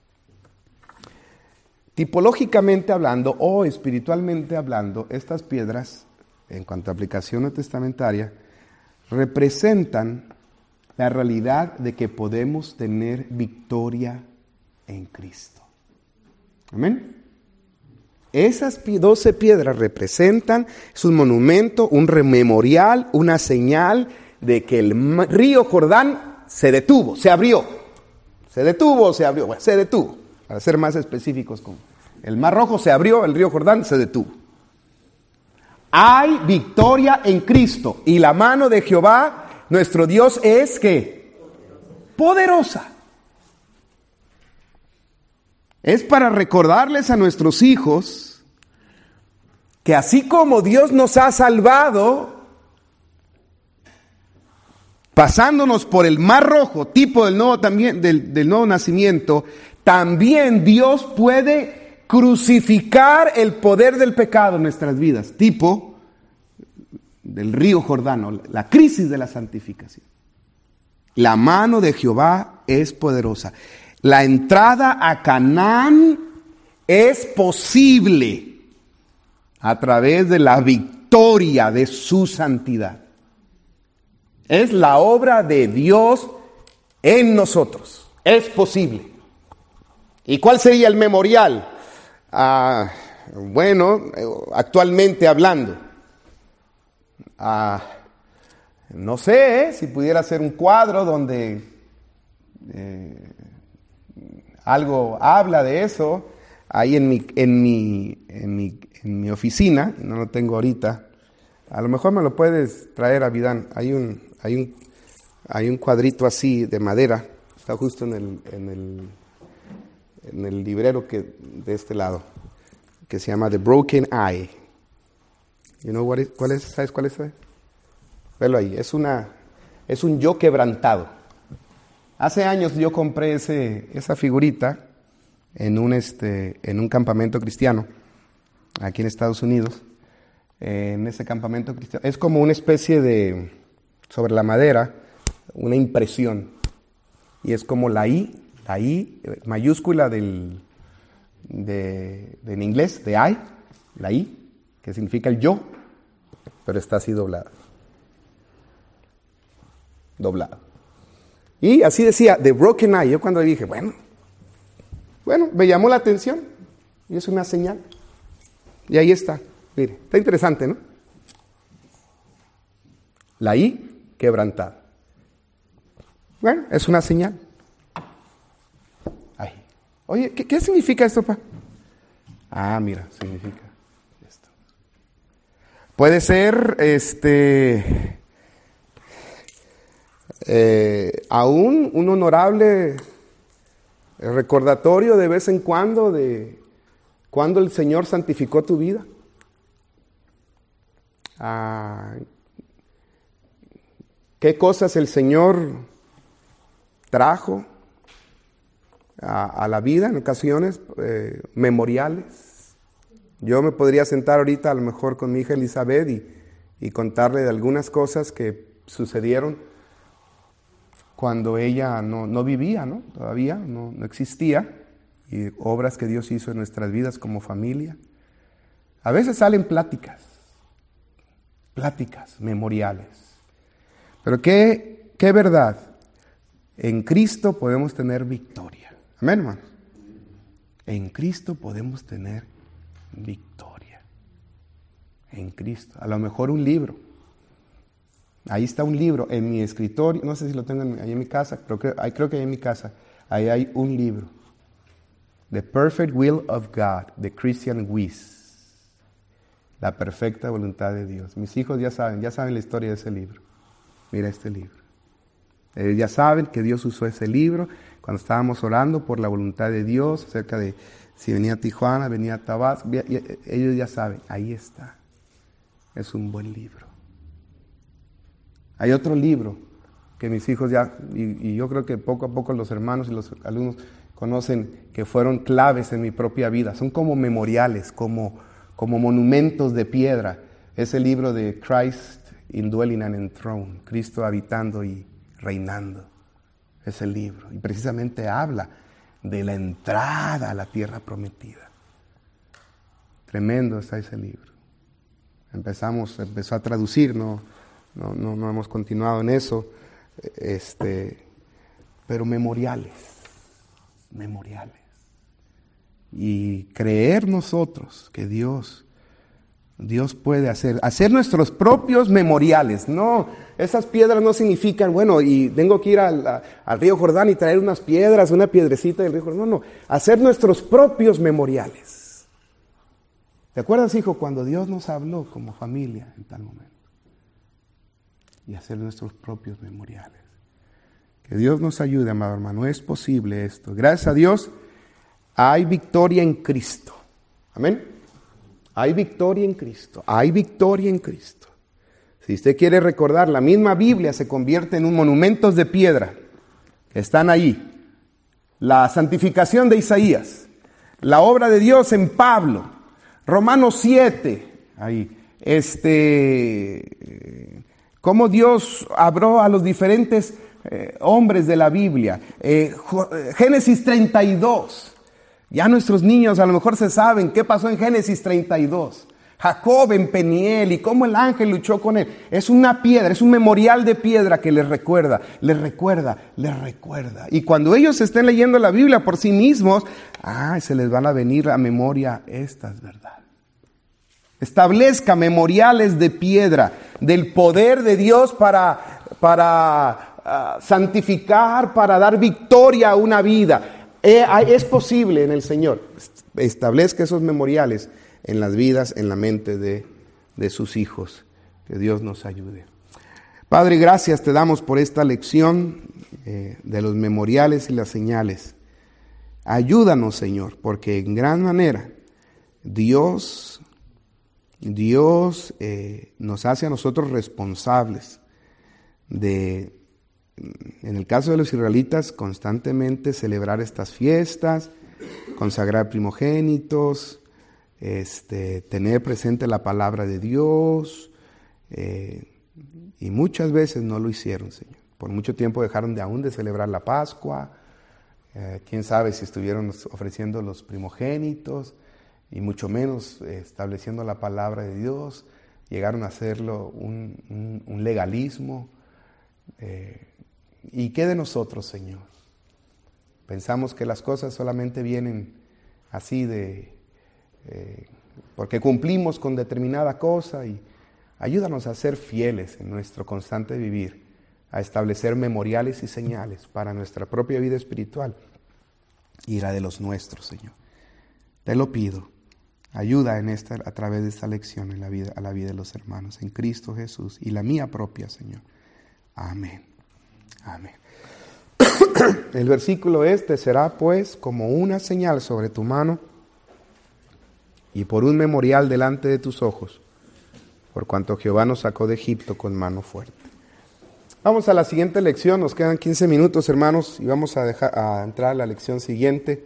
tipológicamente hablando o espiritualmente hablando, estas piedras, en cuanto a aplicación no testamentaria, representan la realidad de que podemos tener victoria en Cristo. Amén. Esas 12 piedras representan, es un monumento, un memorial, una señal de que el río Jordán se detuvo, se abrió. Se detuvo o se abrió, bueno, se detuvo. Para ser más específicos, con el Mar Rojo se abrió, el río Jordán se detuvo. Hay victoria en Cristo y la mano de Jehová, nuestro Dios, es ¿qué? Poderosa. Es para recordarles a nuestros hijos que así como Dios nos ha salvado, pasándonos por el Mar Rojo, tipo del nuevo, también, del nuevo nacimiento, también Dios puede crucificar el poder del pecado en nuestras vidas, tipo del río Jordán, la crisis de la santificación. La mano de Jehová es poderosa. La entrada a Canaán es posible a través de la victoria de su santidad. Es la obra de Dios en nosotros. Es posible. ¿Y cuál sería el memorial? Bueno, actualmente hablando, no sé si pudiera ser un cuadro donde algo habla de eso, ahí en mi oficina, no lo tengo ahorita, a lo mejor me lo puedes traer, Abidán, hay un cuadrito así de madera, está justo en el librero de este lado, que se llama The Broken Eye. You know ¿cuál es? ¿Sabes cuál es? Velo ahí, es un yo quebrantado. Hace años yo compré esa figurita en un campamento cristiano, aquí en Estados Unidos. En ese campamento cristiano, es como una especie de, sobre la madera, una impresión. Y es como la I mayúscula en inglés, de I, la I, que significa el yo, pero está así doblada. Y así decía, The Broken Eye. Yo cuando dije, bueno, me llamó la atención. Y es una señal. Y ahí está. Mire, está interesante, ¿no? La I quebrantada. Bueno, es una señal. Ahí. Oye, ¿qué significa esto, pa? Mira, significa esto. Puede ser, aún un honorable recordatorio de vez en cuando de ¿Cuándo el Señor santificó tu vida? ¿Qué cosas el Señor trajo a la vida en ocasiones memoriales? Yo me podría sentar ahorita a lo mejor con mi hija Elizabeth y contarle de algunas cosas que sucedieron cuando ella no vivía, ¿no? Todavía no existía, y obras que Dios hizo en nuestras vidas como familia. A veces salen pláticas memoriales. Pero qué verdad, en Cristo podemos tener victoria. Amén, hermanos. En Cristo podemos tener victoria. En Cristo. A lo mejor un libro. Ahí está un libro en mi escritorio. No sé si lo tengo ahí en mi casa. Creo que ahí en mi casa. Ahí hay un libro. The Perfect Will of God, de Christian Weiss. La perfecta voluntad de Dios. Mis hijos ya saben la historia de ese libro. Mira este libro. Ellos ya saben que Dios usó ese libro cuando estábamos orando por la voluntad de Dios, acerca de si venía a Tijuana, venía a Tabasco. Ellos ya saben, ahí está. Es un buen libro. Hay otro libro que mis hijos ya, y yo creo que poco a poco los hermanos y los alumnos conocen, que fueron claves en mi propia vida. Son como memoriales, como monumentos de piedra. Es el libro de Christ Indwelling and Enthroned, Cristo habitando y reinando. Es el libro. Y precisamente habla de la entrada a la tierra prometida. Tremendo está ese libro. Empezó a traducir, no hemos continuado en eso. Pero memoriales. Y creer nosotros que Dios puede hacer nuestros propios memoriales. No, esas piedras no significan, bueno, y tengo que ir al río Jordán y traer unas piedras, una piedrecita del río Jordán. No, hacer nuestros propios memoriales. ¿Te acuerdas, hijo, cuando Dios nos habló como familia en tal momento? Y hacer nuestros propios memoriales. Que Dios nos ayude, amado hermano. Es posible esto. Gracias a Dios, hay victoria en Cristo. Amén. Hay victoria en Cristo. Hay victoria en Cristo. Si usted quiere recordar, la misma Biblia se convierte en un monumentos de piedra. Están ahí. La santificación de Isaías. La obra de Dios en Pablo. Romanos 7. Ahí. Cómo Dios habló a los diferentes hombres de la Biblia. Génesis 32. Ya nuestros niños a lo mejor se saben qué pasó en Génesis 32. Jacob en Peniel y cómo el ángel luchó con él. Es una piedra, es un memorial de piedra que les recuerda. Y cuando ellos estén leyendo la Biblia por sí mismos, se les van a venir a memoria estas verdades. Establezca memoriales de piedra del poder de Dios para santificar, para dar victoria a una vida. Es posible en el Señor. Establezca esos memoriales en las vidas, en la mente de sus hijos. Que Dios nos ayude. Padre, gracias te damos por esta lección de los memoriales y las señales. Ayúdanos, Señor, porque en gran manera Dios nos hace a nosotros responsables de, en el caso de los israelitas, constantemente celebrar estas fiestas, consagrar primogénitos, tener presente la palabra de Dios, y muchas veces no lo hicieron, Señor. Por mucho tiempo dejaron aún de celebrar la Pascua, quién sabe si estuvieron ofreciendo los primogénitos, y mucho menos estableciendo la palabra de Dios. Llegaron a hacerlo un legalismo. ¿Y qué de nosotros, Señor? Pensamos que las cosas solamente vienen así porque cumplimos con determinada cosa, y ayúdanos a ser fieles en nuestro constante vivir, a establecer memoriales y señales para nuestra propia vida espiritual y la de los nuestros, Señor. Te lo pido. Ayuda a través de esta lección a la vida de los hermanos en Cristo Jesús y la mía propia, Señor. Amén. Amén. El versículo será pues como una señal sobre tu mano. y por un memorial delante de tus ojos, por cuanto Jehová nos sacó de Egipto con mano fuerte. Vamos a la siguiente lección, nos quedan 15 minutos, hermanos, y vamos a entrar a la lección siguiente.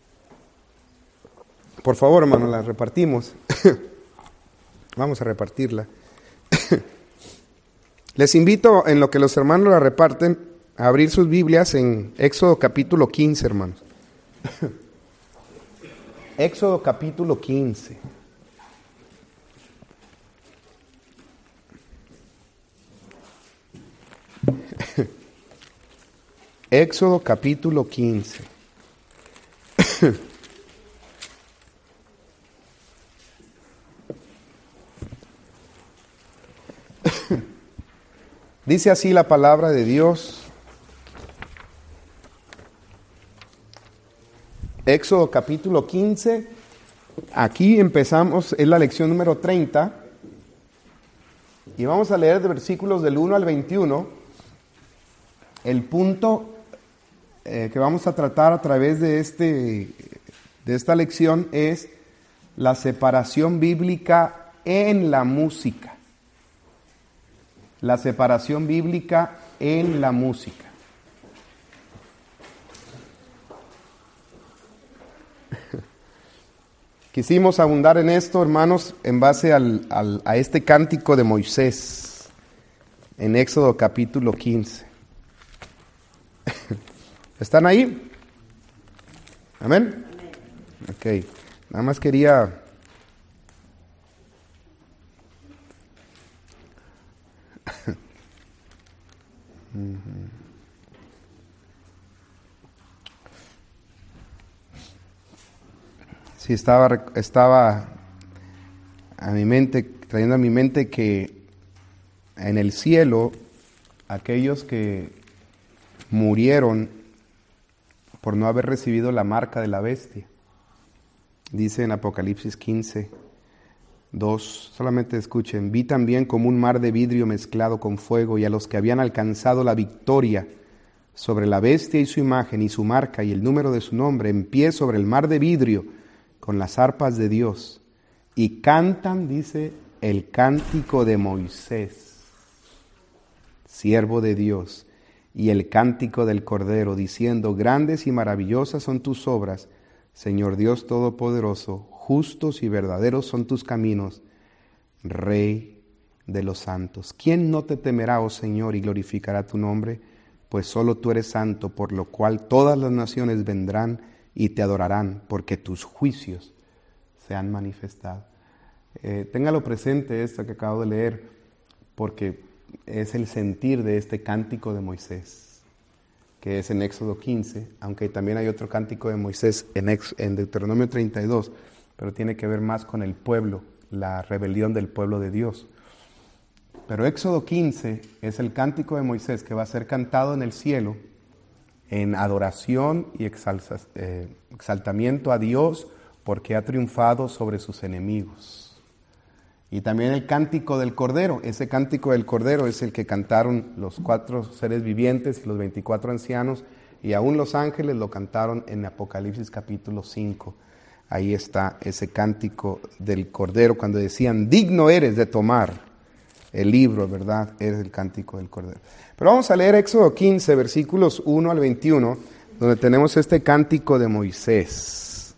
Por favor, hermanos, la repartimos. Vamos a repartirla. Les invito, en lo que los hermanos la reparten, a abrir sus Biblias en Éxodo capítulo 15, hermanos. Éxodo capítulo 15. Éxodo capítulo 15. Dice así la palabra de Dios. Éxodo capítulo 15. Aquí empezamos, es la lección número 30. Y vamos a leer de versículos del 1 al 21. El punto que vamos a tratar a través de esta lección es la separación bíblica en la música. La separación bíblica en la música. Quisimos abundar en esto, hermanos, en base a este cántico de Moisés, en Éxodo capítulo 15. ¿Están ahí? ¿Amén? Ok, nada más quería... Sí, estaba a mi mente, trayendo a mi mente que en el cielo, aquellos que murieron por no haber recibido la marca de la bestia, dice en Apocalipsis 15, 2, solamente escuchen, vi también como un mar de vidrio mezclado con fuego, y a los que habían alcanzado la victoria sobre la bestia y su imagen y su marca y el número de su nombre, en pie sobre el mar de vidrio, con las arpas de Dios, y cantan, dice, el cántico de Moisés, siervo de Dios, y el cántico del Cordero, diciendo, grandes y maravillosas son tus obras, Señor Dios Todopoderoso, justos y verdaderos son tus caminos, Rey de los santos. ¿Quién no te temerá, oh Señor, y glorificará tu nombre? Pues solo tú eres santo, por lo cual todas las naciones vendrán y te adorarán, porque tus juicios se han manifestado. Téngalo presente esto que acabo de leer, porque es el sentir de este cántico de Moisés, que es en Éxodo 15, aunque también hay otro cántico de Moisés en Deuteronomio 32, pero tiene que ver más con el pueblo, la rebelión del pueblo de Dios. Pero Éxodo 15 es el cántico de Moisés que va a ser cantado en el cielo, en adoración y exaltamiento a Dios, porque ha triunfado sobre sus enemigos. Y también el cántico del Cordero. Ese cántico del Cordero es el que cantaron los 4 seres vivientes y los 24 ancianos, y aún los ángeles lo cantaron en Apocalipsis capítulo 5. Ahí está ese cántico del Cordero, cuando decían, digno eres de tomar el libro, ¿verdad? Eres el cántico del Cordero. Pero vamos a leer Éxodo 15, versículos 1 al 21, donde tenemos este cántico de Moisés.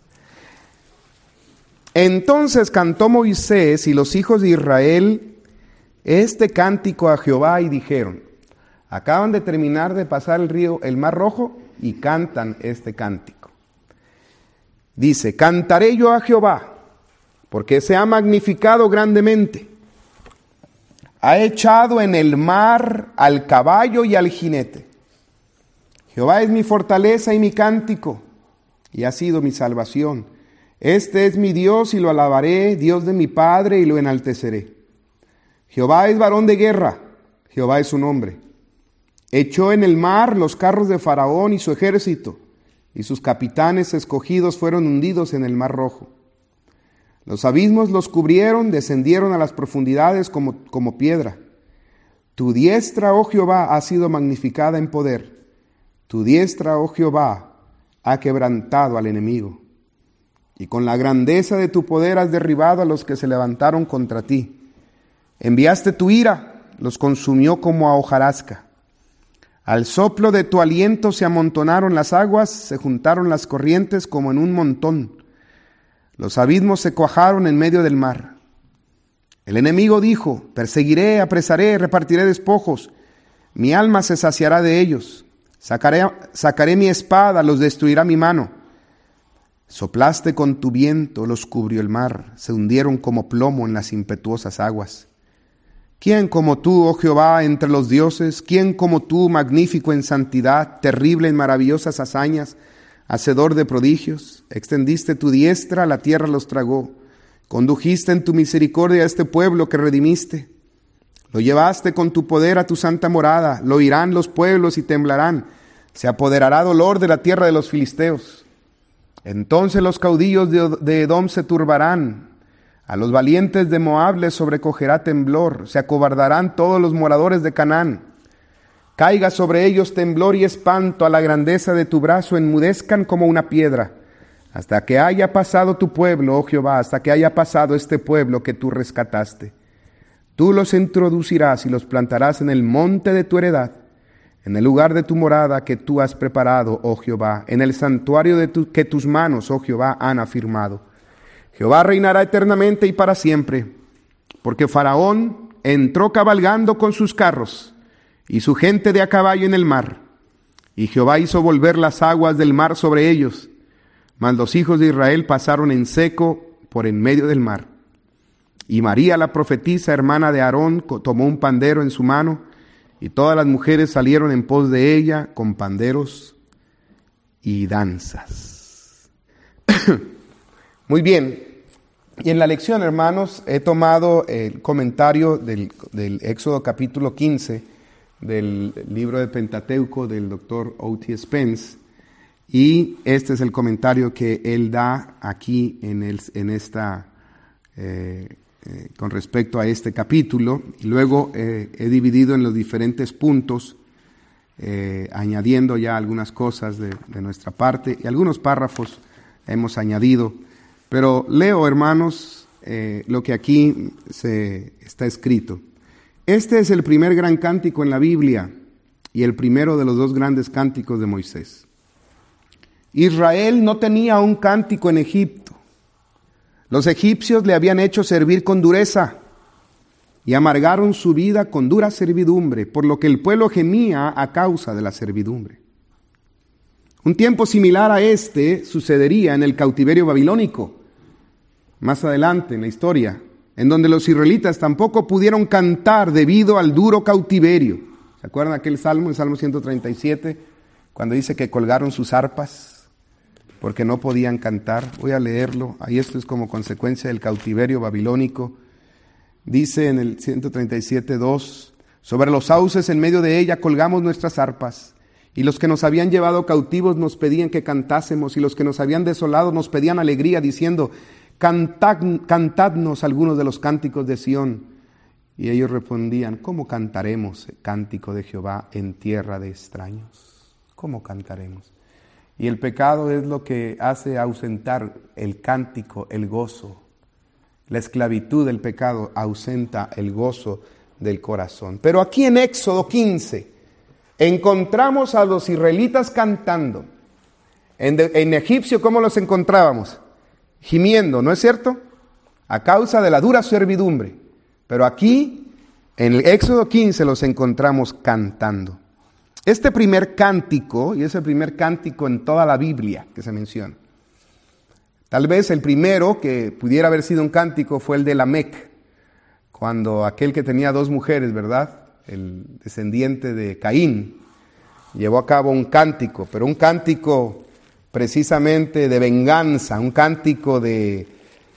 Entonces cantó Moisés y los hijos de Israel este cántico a Jehová y dijeron, acaban de terminar de pasar el mar Rojo y cantan este cántico. Dice, cantaré yo a Jehová, porque se ha magnificado grandemente. Ha echado en el mar al caballo y al jinete. Jehová es mi fortaleza y mi cántico, y ha sido mi salvación. Este es mi Dios y lo alabaré, Dios de mi Padre, y lo enalteceré. Jehová es varón de guerra, Jehová es su nombre. Echó en el mar los carros de Faraón y su ejército, y sus capitanes escogidos fueron hundidos en el mar Rojo. Los abismos los cubrieron, descendieron a las profundidades como piedra. Tu diestra, oh Jehová, ha sido magnificada en poder. Tu diestra, oh Jehová, ha quebrantado al enemigo. y con la grandeza de tu poder has derribado a los que se levantaron contra ti. Enviaste tu ira, los consumió como a hojarasca. Al soplo de tu aliento se amontonaron las aguas, se juntaron las corrientes como en un montón. Los abismos se cuajaron en medio del mar. El enemigo dijo: perseguiré, apresaré, repartiré despojos. Mi alma se saciará de ellos. Sacaré mi espada, los destruirá mi mano. Soplaste con tu viento, los cubrió el mar. Se hundieron como plomo en las impetuosas aguas. ¿Quién como tú, oh Jehová, entre los dioses? ¿Quién como tú, magnífico en santidad, terrible en maravillosas hazañas, hacedor de prodigios? Extendiste tu diestra, la tierra los tragó. Condujiste en tu misericordia a este pueblo que redimiste. Lo llevaste con tu poder a tu santa morada. Lo oirán los pueblos y temblarán. Se apoderará dolor de la tierra de los filisteos. Entonces los caudillos de Edom se turbarán. A los valientes de Moab les sobrecogerá temblor. Se acobardarán todos los moradores de Canaán. Caiga sobre ellos temblor y espanto. A la grandeza de tu brazo enmudezcan como una piedra. Hasta que haya pasado tu pueblo, oh Jehová, hasta que haya pasado este pueblo que tú rescataste. Tú los introducirás y los plantarás en el monte de tu heredad, en el lugar de tu morada que tú has preparado, oh Jehová, en el santuario que tus manos, oh Jehová, han afirmado. Jehová reinará eternamente y para siempre, porque Faraón entró cabalgando con sus carros y su gente de a caballo en el mar, y Jehová hizo volver las aguas del mar sobre ellos, mas los hijos de Israel pasaron en seco por en medio del mar. Y María la profetisa, hermana de Aarón, tomó un pandero en su mano, y todas las mujeres salieron en pos de ella con panderos y danzas. Muy bien, y en la lección, hermanos, he tomado el comentario del Éxodo capítulo 15, del libro de Pentateuco del Dr. O.T. Spence, y este es el comentario que él da aquí con respecto a este capítulo. Y luego he dividido en los diferentes puntos, añadiendo ya algunas cosas de nuestra parte, y algunos párrafos hemos añadido. Pero leo, hermanos, lo que aquí está escrito. Este es el primer gran cántico en la Biblia y el primero de los dos grandes cánticos de Moisés. Israel no tenía un cántico en Egipto. Los egipcios le habían hecho servir con dureza y amargaron su vida con dura servidumbre, por lo que el pueblo gemía a causa de la servidumbre. Un tiempo similar a este sucedería en el cautiverio babilónico, más adelante en la historia, en donde los israelitas tampoco pudieron cantar debido al duro cautiverio. ¿Se acuerdan aquel salmo, el Salmo 137, cuando dice que colgaron sus arpas porque no podían cantar? Voy a leerlo. Ahí esto es como consecuencia del cautiverio babilónico. Dice en el 137:2, sobre los sauces en medio de ella colgamos nuestras arpas, y los que nos habían llevado cautivos nos pedían que cantásemos, y los que nos habían desolado nos pedían alegría, diciendo, cantadnos algunos de los cánticos de Sión. Y ellos respondían, ¿cómo cantaremos el cántico de Jehová en tierra de extraños? ¿Cómo cantaremos? Y el pecado es lo que hace ausentar el cántico, el gozo. La esclavitud del pecado ausenta el gozo del corazón. Pero aquí en Éxodo 15 encontramos a los israelitas cantando. En egipcio, ¿cómo los encontrábamos? Gimiendo, ¿no es cierto? A causa de la dura servidumbre. Pero aquí, en el Éxodo 15, los encontramos cantando. Este primer cántico, y es el primer cántico en toda la Biblia que se menciona. Tal vez el primero que pudiera haber sido un cántico fue el de Lamec, cuando aquel que tenía dos mujeres, ¿verdad? El descendiente de Caín, llevó a cabo un cántico, pero un cántico precisamente de venganza, un cántico de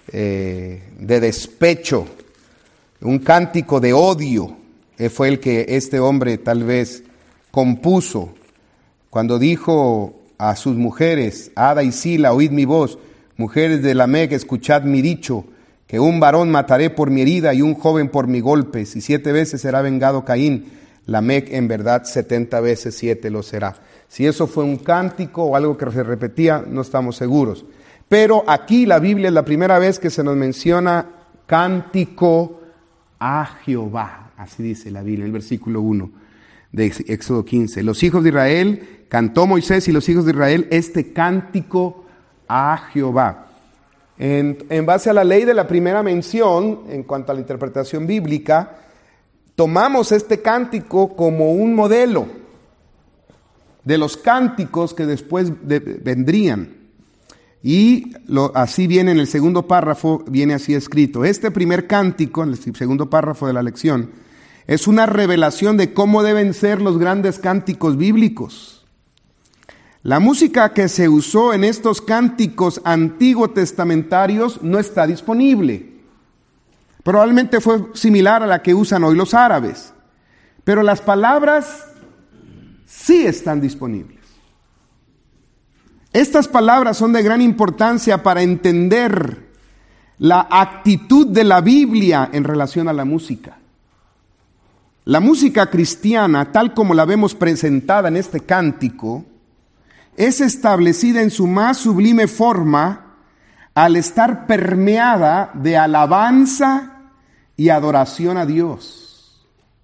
despecho, un cántico de odio. Fue el que este hombre tal vez compuso cuando dijo a sus mujeres, Ada y Sila, oíd mi voz, mujeres de Lamec, escuchad mi dicho, que un varón mataré por mi herida y un joven por mi golpe, si 7 veces será vengado Caín, Lamec en verdad 70 veces 7 lo será. Si eso fue un cántico o algo que se repetía, no estamos seguros. Pero aquí la Biblia es la primera vez que se nos menciona cántico a Jehová. Así dice la Biblia, el versículo 1 de Éxodo 15. Los hijos de Israel, cantó Moisés y los hijos de Israel este cántico a Jehová. En base a la ley de la primera mención, en cuanto a la interpretación bíblica, tomamos este cántico como un modelo de los cánticos que después vendrían. Y así viene en el segundo párrafo, viene así escrito. Este primer cántico, en el segundo párrafo de la lección, es una revelación de cómo deben ser los grandes cánticos bíblicos. La música que se usó en estos cánticos antiguo testamentarios no está disponible. Probablemente fue similar a la que usan hoy los árabes, pero las palabras sí están disponibles. Estas palabras son de gran importancia para entender la actitud de la Biblia en relación a la música. La música cristiana, tal como la vemos presentada en este cántico, es establecida en su más sublime forma al estar permeada de alabanza y adoración a Dios.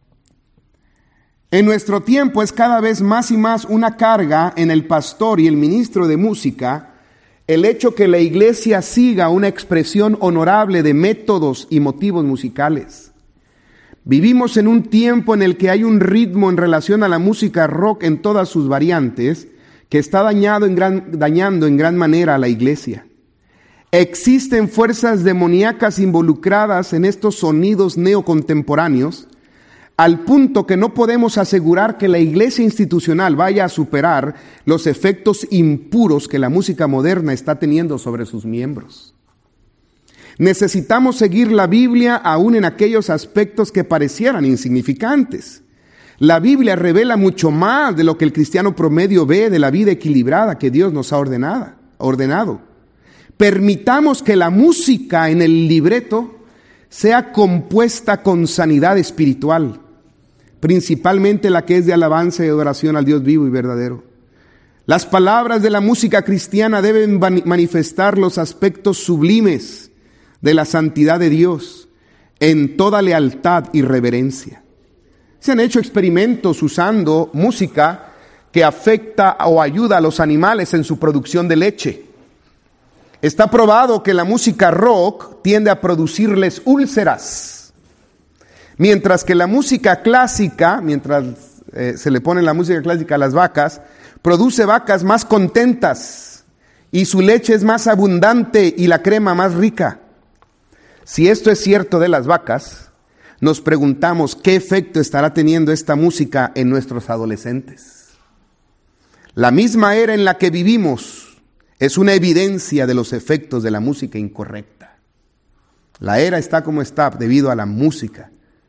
En nuestro tiempo es cada vez más y más una carga en el pastor y el ministro de música el hecho que la iglesia siga una expresión honorable de métodos y motivos musicales. Vivimos en un tiempo en el que hay un ritmo en relación a la música rock en todas sus variantes que está dañando en gran manera a la iglesia. Existen fuerzas demoníacas involucradas en estos sonidos neocontemporáneos, al punto que no podemos asegurar que la iglesia institucional vaya a superar los efectos impuros que la música moderna está teniendo sobre sus miembros. Necesitamos seguir la Biblia aún en aquellos aspectos que parecieran insignificantes. La Biblia revela mucho más de lo que el cristiano promedio ve de la vida equilibrada que Dios nos ha ordenado. Permitamos que la música en el libreto sea compuesta con sanidad espiritual, principalmente la que es de alabanza y adoración al Dios vivo y verdadero. Las palabras de la música cristiana deben manifestar los aspectos sublimes de la santidad de Dios en toda lealtad y reverencia. Se han hecho experimentos usando música que afecta o ayuda a los animales en su producción de leche. Está probado que la música rock tiende a producirles úlceras, mientras que la música clásica, se le pone la música clásica a las vacas, produce vacas más contentas y su leche es más abundante y la crema más rica. Si esto es cierto de las vacas, nos preguntamos qué efecto estará teniendo esta música en nuestros adolescentes. La misma era en la que vivimos es una evidencia de los efectos de la música incorrecta. La era está como está debido a la música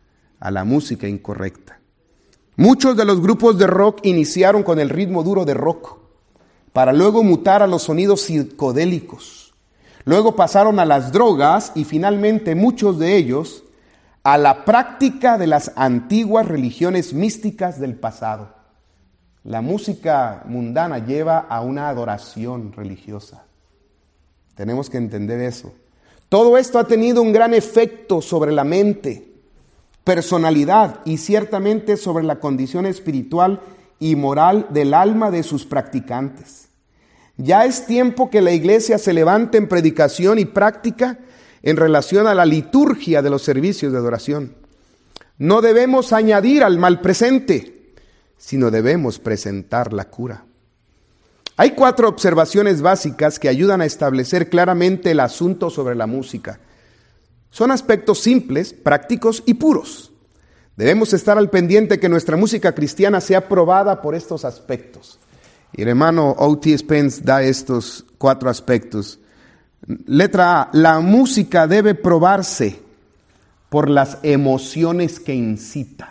incorrecta. Muchos de los grupos de rock iniciaron con el ritmo duro de rock, para luego mutar a los sonidos psicodélicos. Luego pasaron a las drogas y finalmente muchos de ellos a la práctica de las antiguas religiones místicas del pasado. La música mundana lleva a una adoración religiosa. Tenemos que entender eso. Todo esto ha tenido un gran efecto sobre la mente, personalidad y ciertamente sobre la condición espiritual y moral del alma de sus practicantes. Ya es tiempo que la iglesia se levante en predicación y práctica en relación a la liturgia de los servicios de adoración. No debemos añadir al mal presente, sino debemos presentar la cura. Hay 4 observaciones básicas que ayudan a establecer claramente el asunto sobre la música. Son aspectos simples, prácticos y puros. Debemos estar al pendiente que nuestra música cristiana sea probada por estos aspectos. Y el hermano O.T. Spence da estos 4 aspectos. Letra A, la música debe probarse por las emociones que incita.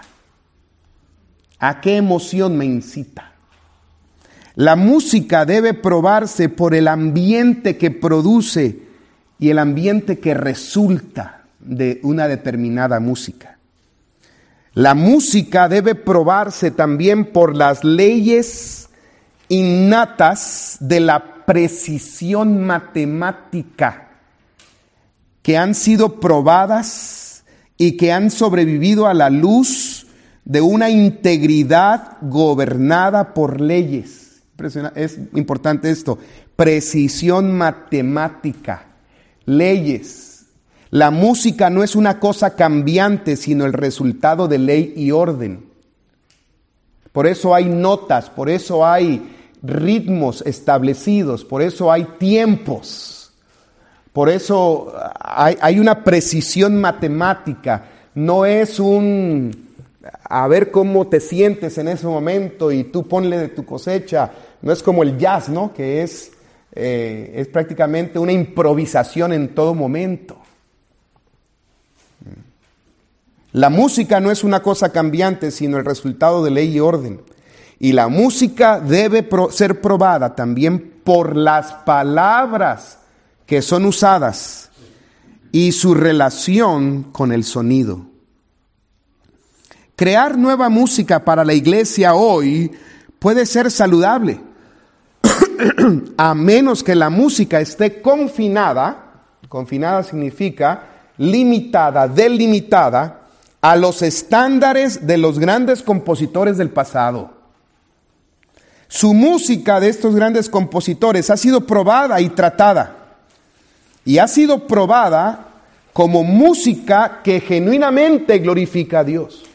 ¿A qué emoción me incita? La música debe probarse por el ambiente que produce y el ambiente que resulta de una determinada música. La música debe probarse también por las leyes innatas de la la precisión matemática, que han sido probadas y que han sobrevivido a la luz de una integridad gobernada por leyes. Es importante esto, precisión matemática, leyes. La música no es una cosa cambiante, sino el resultado de ley y orden. Por eso hay notas, por eso hay ritmos establecidos, por eso hay tiempos, por eso hay una precisión matemática. No es a ver cómo te sientes en ese momento y tú ponle de tu cosecha. No es como el jazz, ¿no? Que es prácticamente una improvisación en todo momento. La música no es una cosa cambiante, sino el resultado de ley y orden. Y la música debe ser probada también por las palabras que son usadas y su relación con el sonido. Crear nueva música para la iglesia hoy puede ser saludable, a menos que la música esté confinada. Confinada significa limitada, delimitada a los estándares de los grandes compositores del pasado. Su música de estos grandes compositores ha sido probada y tratada. Y ha sido probada como música que genuinamente glorifica a Dios.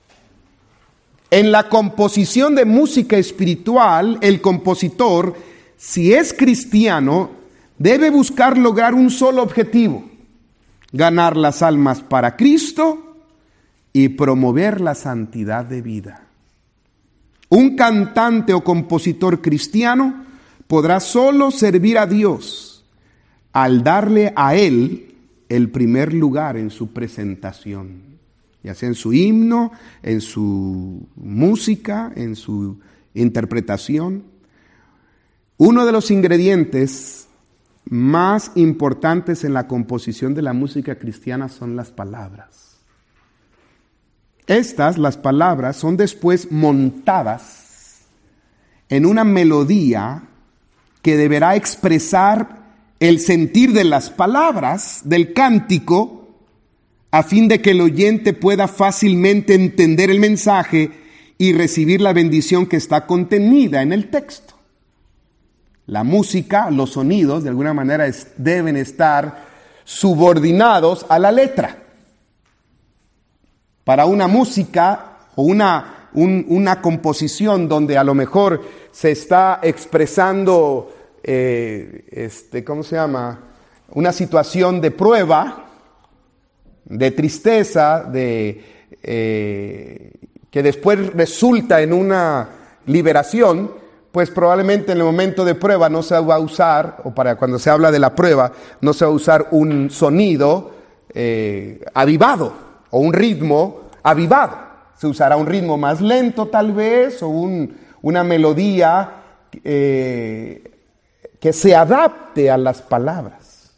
En la composición de música espiritual, el compositor, si es cristiano, debe buscar lograr un solo objetivo: ganar las almas para Cristo y promover la santidad de vida. Un cantante o compositor cristiano podrá solo servir a Dios al darle a Él el primer lugar en su presentación, ya sea en su himno, en su música, en su interpretación. Uno de los ingredientes más importantes en la composición de la música cristiana son las palabras. Las palabras, son después montadas en una melodía que deberá expresar el sentir de las palabras del cántico, a fin de que el oyente pueda fácilmente entender el mensaje y recibir la bendición que está contenida en el texto. La música, los sonidos, de alguna manera deben estar subordinados a la letra. Para una música o una composición donde a lo mejor se está expresando, una situación de prueba, de tristeza, que después resulta en una liberación, pues probablemente en el momento de prueba no se va a usar, o para cuando se habla de la prueba, no se va a usar un sonido avivado o un ritmo avivado. Se usará un ritmo más lento tal vez, o una melodía que se adapte a las palabras.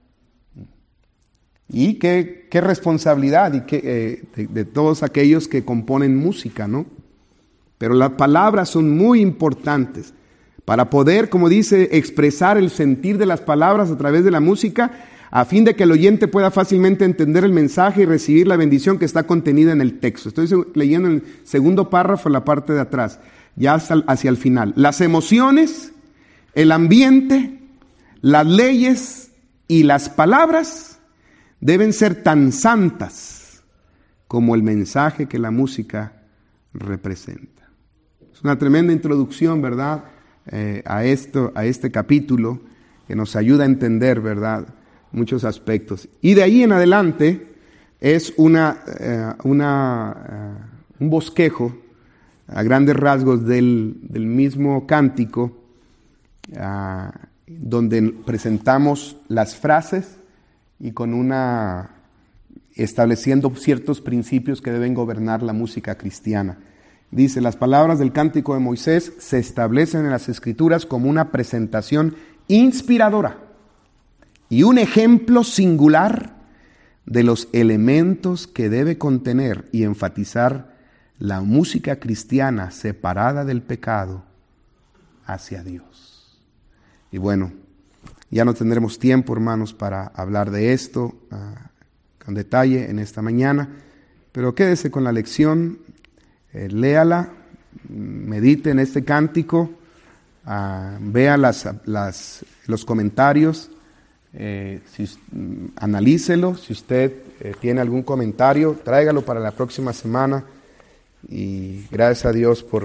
Y qué responsabilidad de todos aquellos que componen música, ¿no? Pero las palabras son muy importantes para poder, como dice, expresar el sentir de las palabras a través de la música, a fin de que el oyente pueda fácilmente entender el mensaje y recibir la bendición que está contenida en el texto. Estoy leyendo el segundo párrafo, la parte de atrás, ya hacia el final. Las emociones, el ambiente, las leyes y las palabras deben ser tan santas como el mensaje que la música representa. Es una tremenda introducción, ¿verdad?, a este capítulo, que nos ayuda a entender, ¿verdad?, muchos aspectos. Y de ahí en adelante es un bosquejo a grandes rasgos del mismo cántico, donde presentamos las frases y estableciendo ciertos principios que deben gobernar la música cristiana. Dice: las palabras del cántico de Moisés se establecen en las Escrituras como una presentación inspiradora y un ejemplo singular de los elementos que debe contener y enfatizar la música cristiana separada del pecado hacia Dios. Y bueno, ya no tendremos tiempo, hermanos, para hablar de esto con detalle en esta mañana, pero quédese con la lección, léala, medite en este cántico, vea los comentarios, analícelo. Si usted tiene algún comentario, tráigalo para la próxima semana. Y gracias a Dios por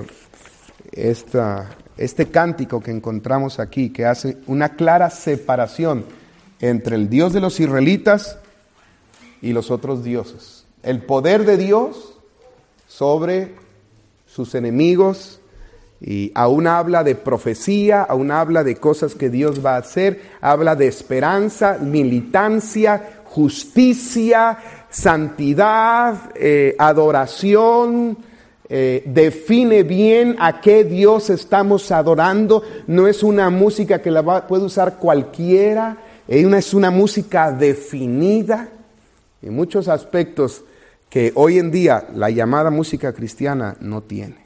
este cántico que encontramos aquí, que hace una clara separación entre el Dios de los israelitas y los otros dioses. El poder de Dios sobre sus enemigos, y aún habla de profecía, aún habla de cosas que Dios va a hacer, habla de esperanza, militancia, justicia, santidad, adoración. Define bien a qué Dios estamos adorando. No es una música que puede usar cualquiera, es una música definida en muchos aspectos que hoy en día la llamada música cristiana no tiene.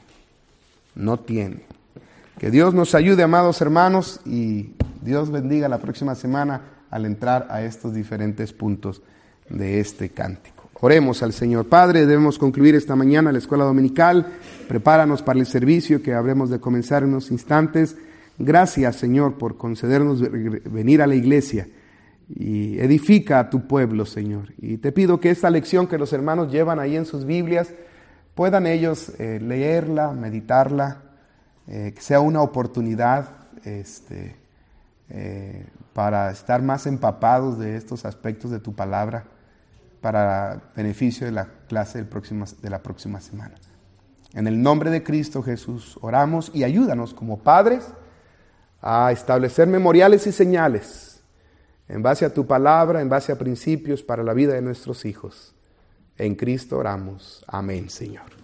Que Dios nos ayude, amados hermanos, y Dios bendiga la próxima semana al entrar a estos diferentes puntos de este cántico. Oremos al Señor. Padre, debemos concluir esta mañana la escuela dominical. Prepáranos para el servicio que habremos de comenzar en unos instantes. Gracias, Señor, por concedernos venir a la iglesia, y edifica a tu pueblo, Señor. Y te pido que esta lección que los hermanos llevan ahí en sus Biblias, puedan ellos leerla, meditarla, que sea una oportunidad para estar más empapados de estos aspectos de tu palabra, para beneficio de la clase de la próxima semana. En el nombre de Cristo Jesús oramos, y ayúdanos como padres a establecer memoriales y señales en base a tu palabra, en base a principios para la vida de nuestros hijos. En Cristo oramos. Amén, Señor.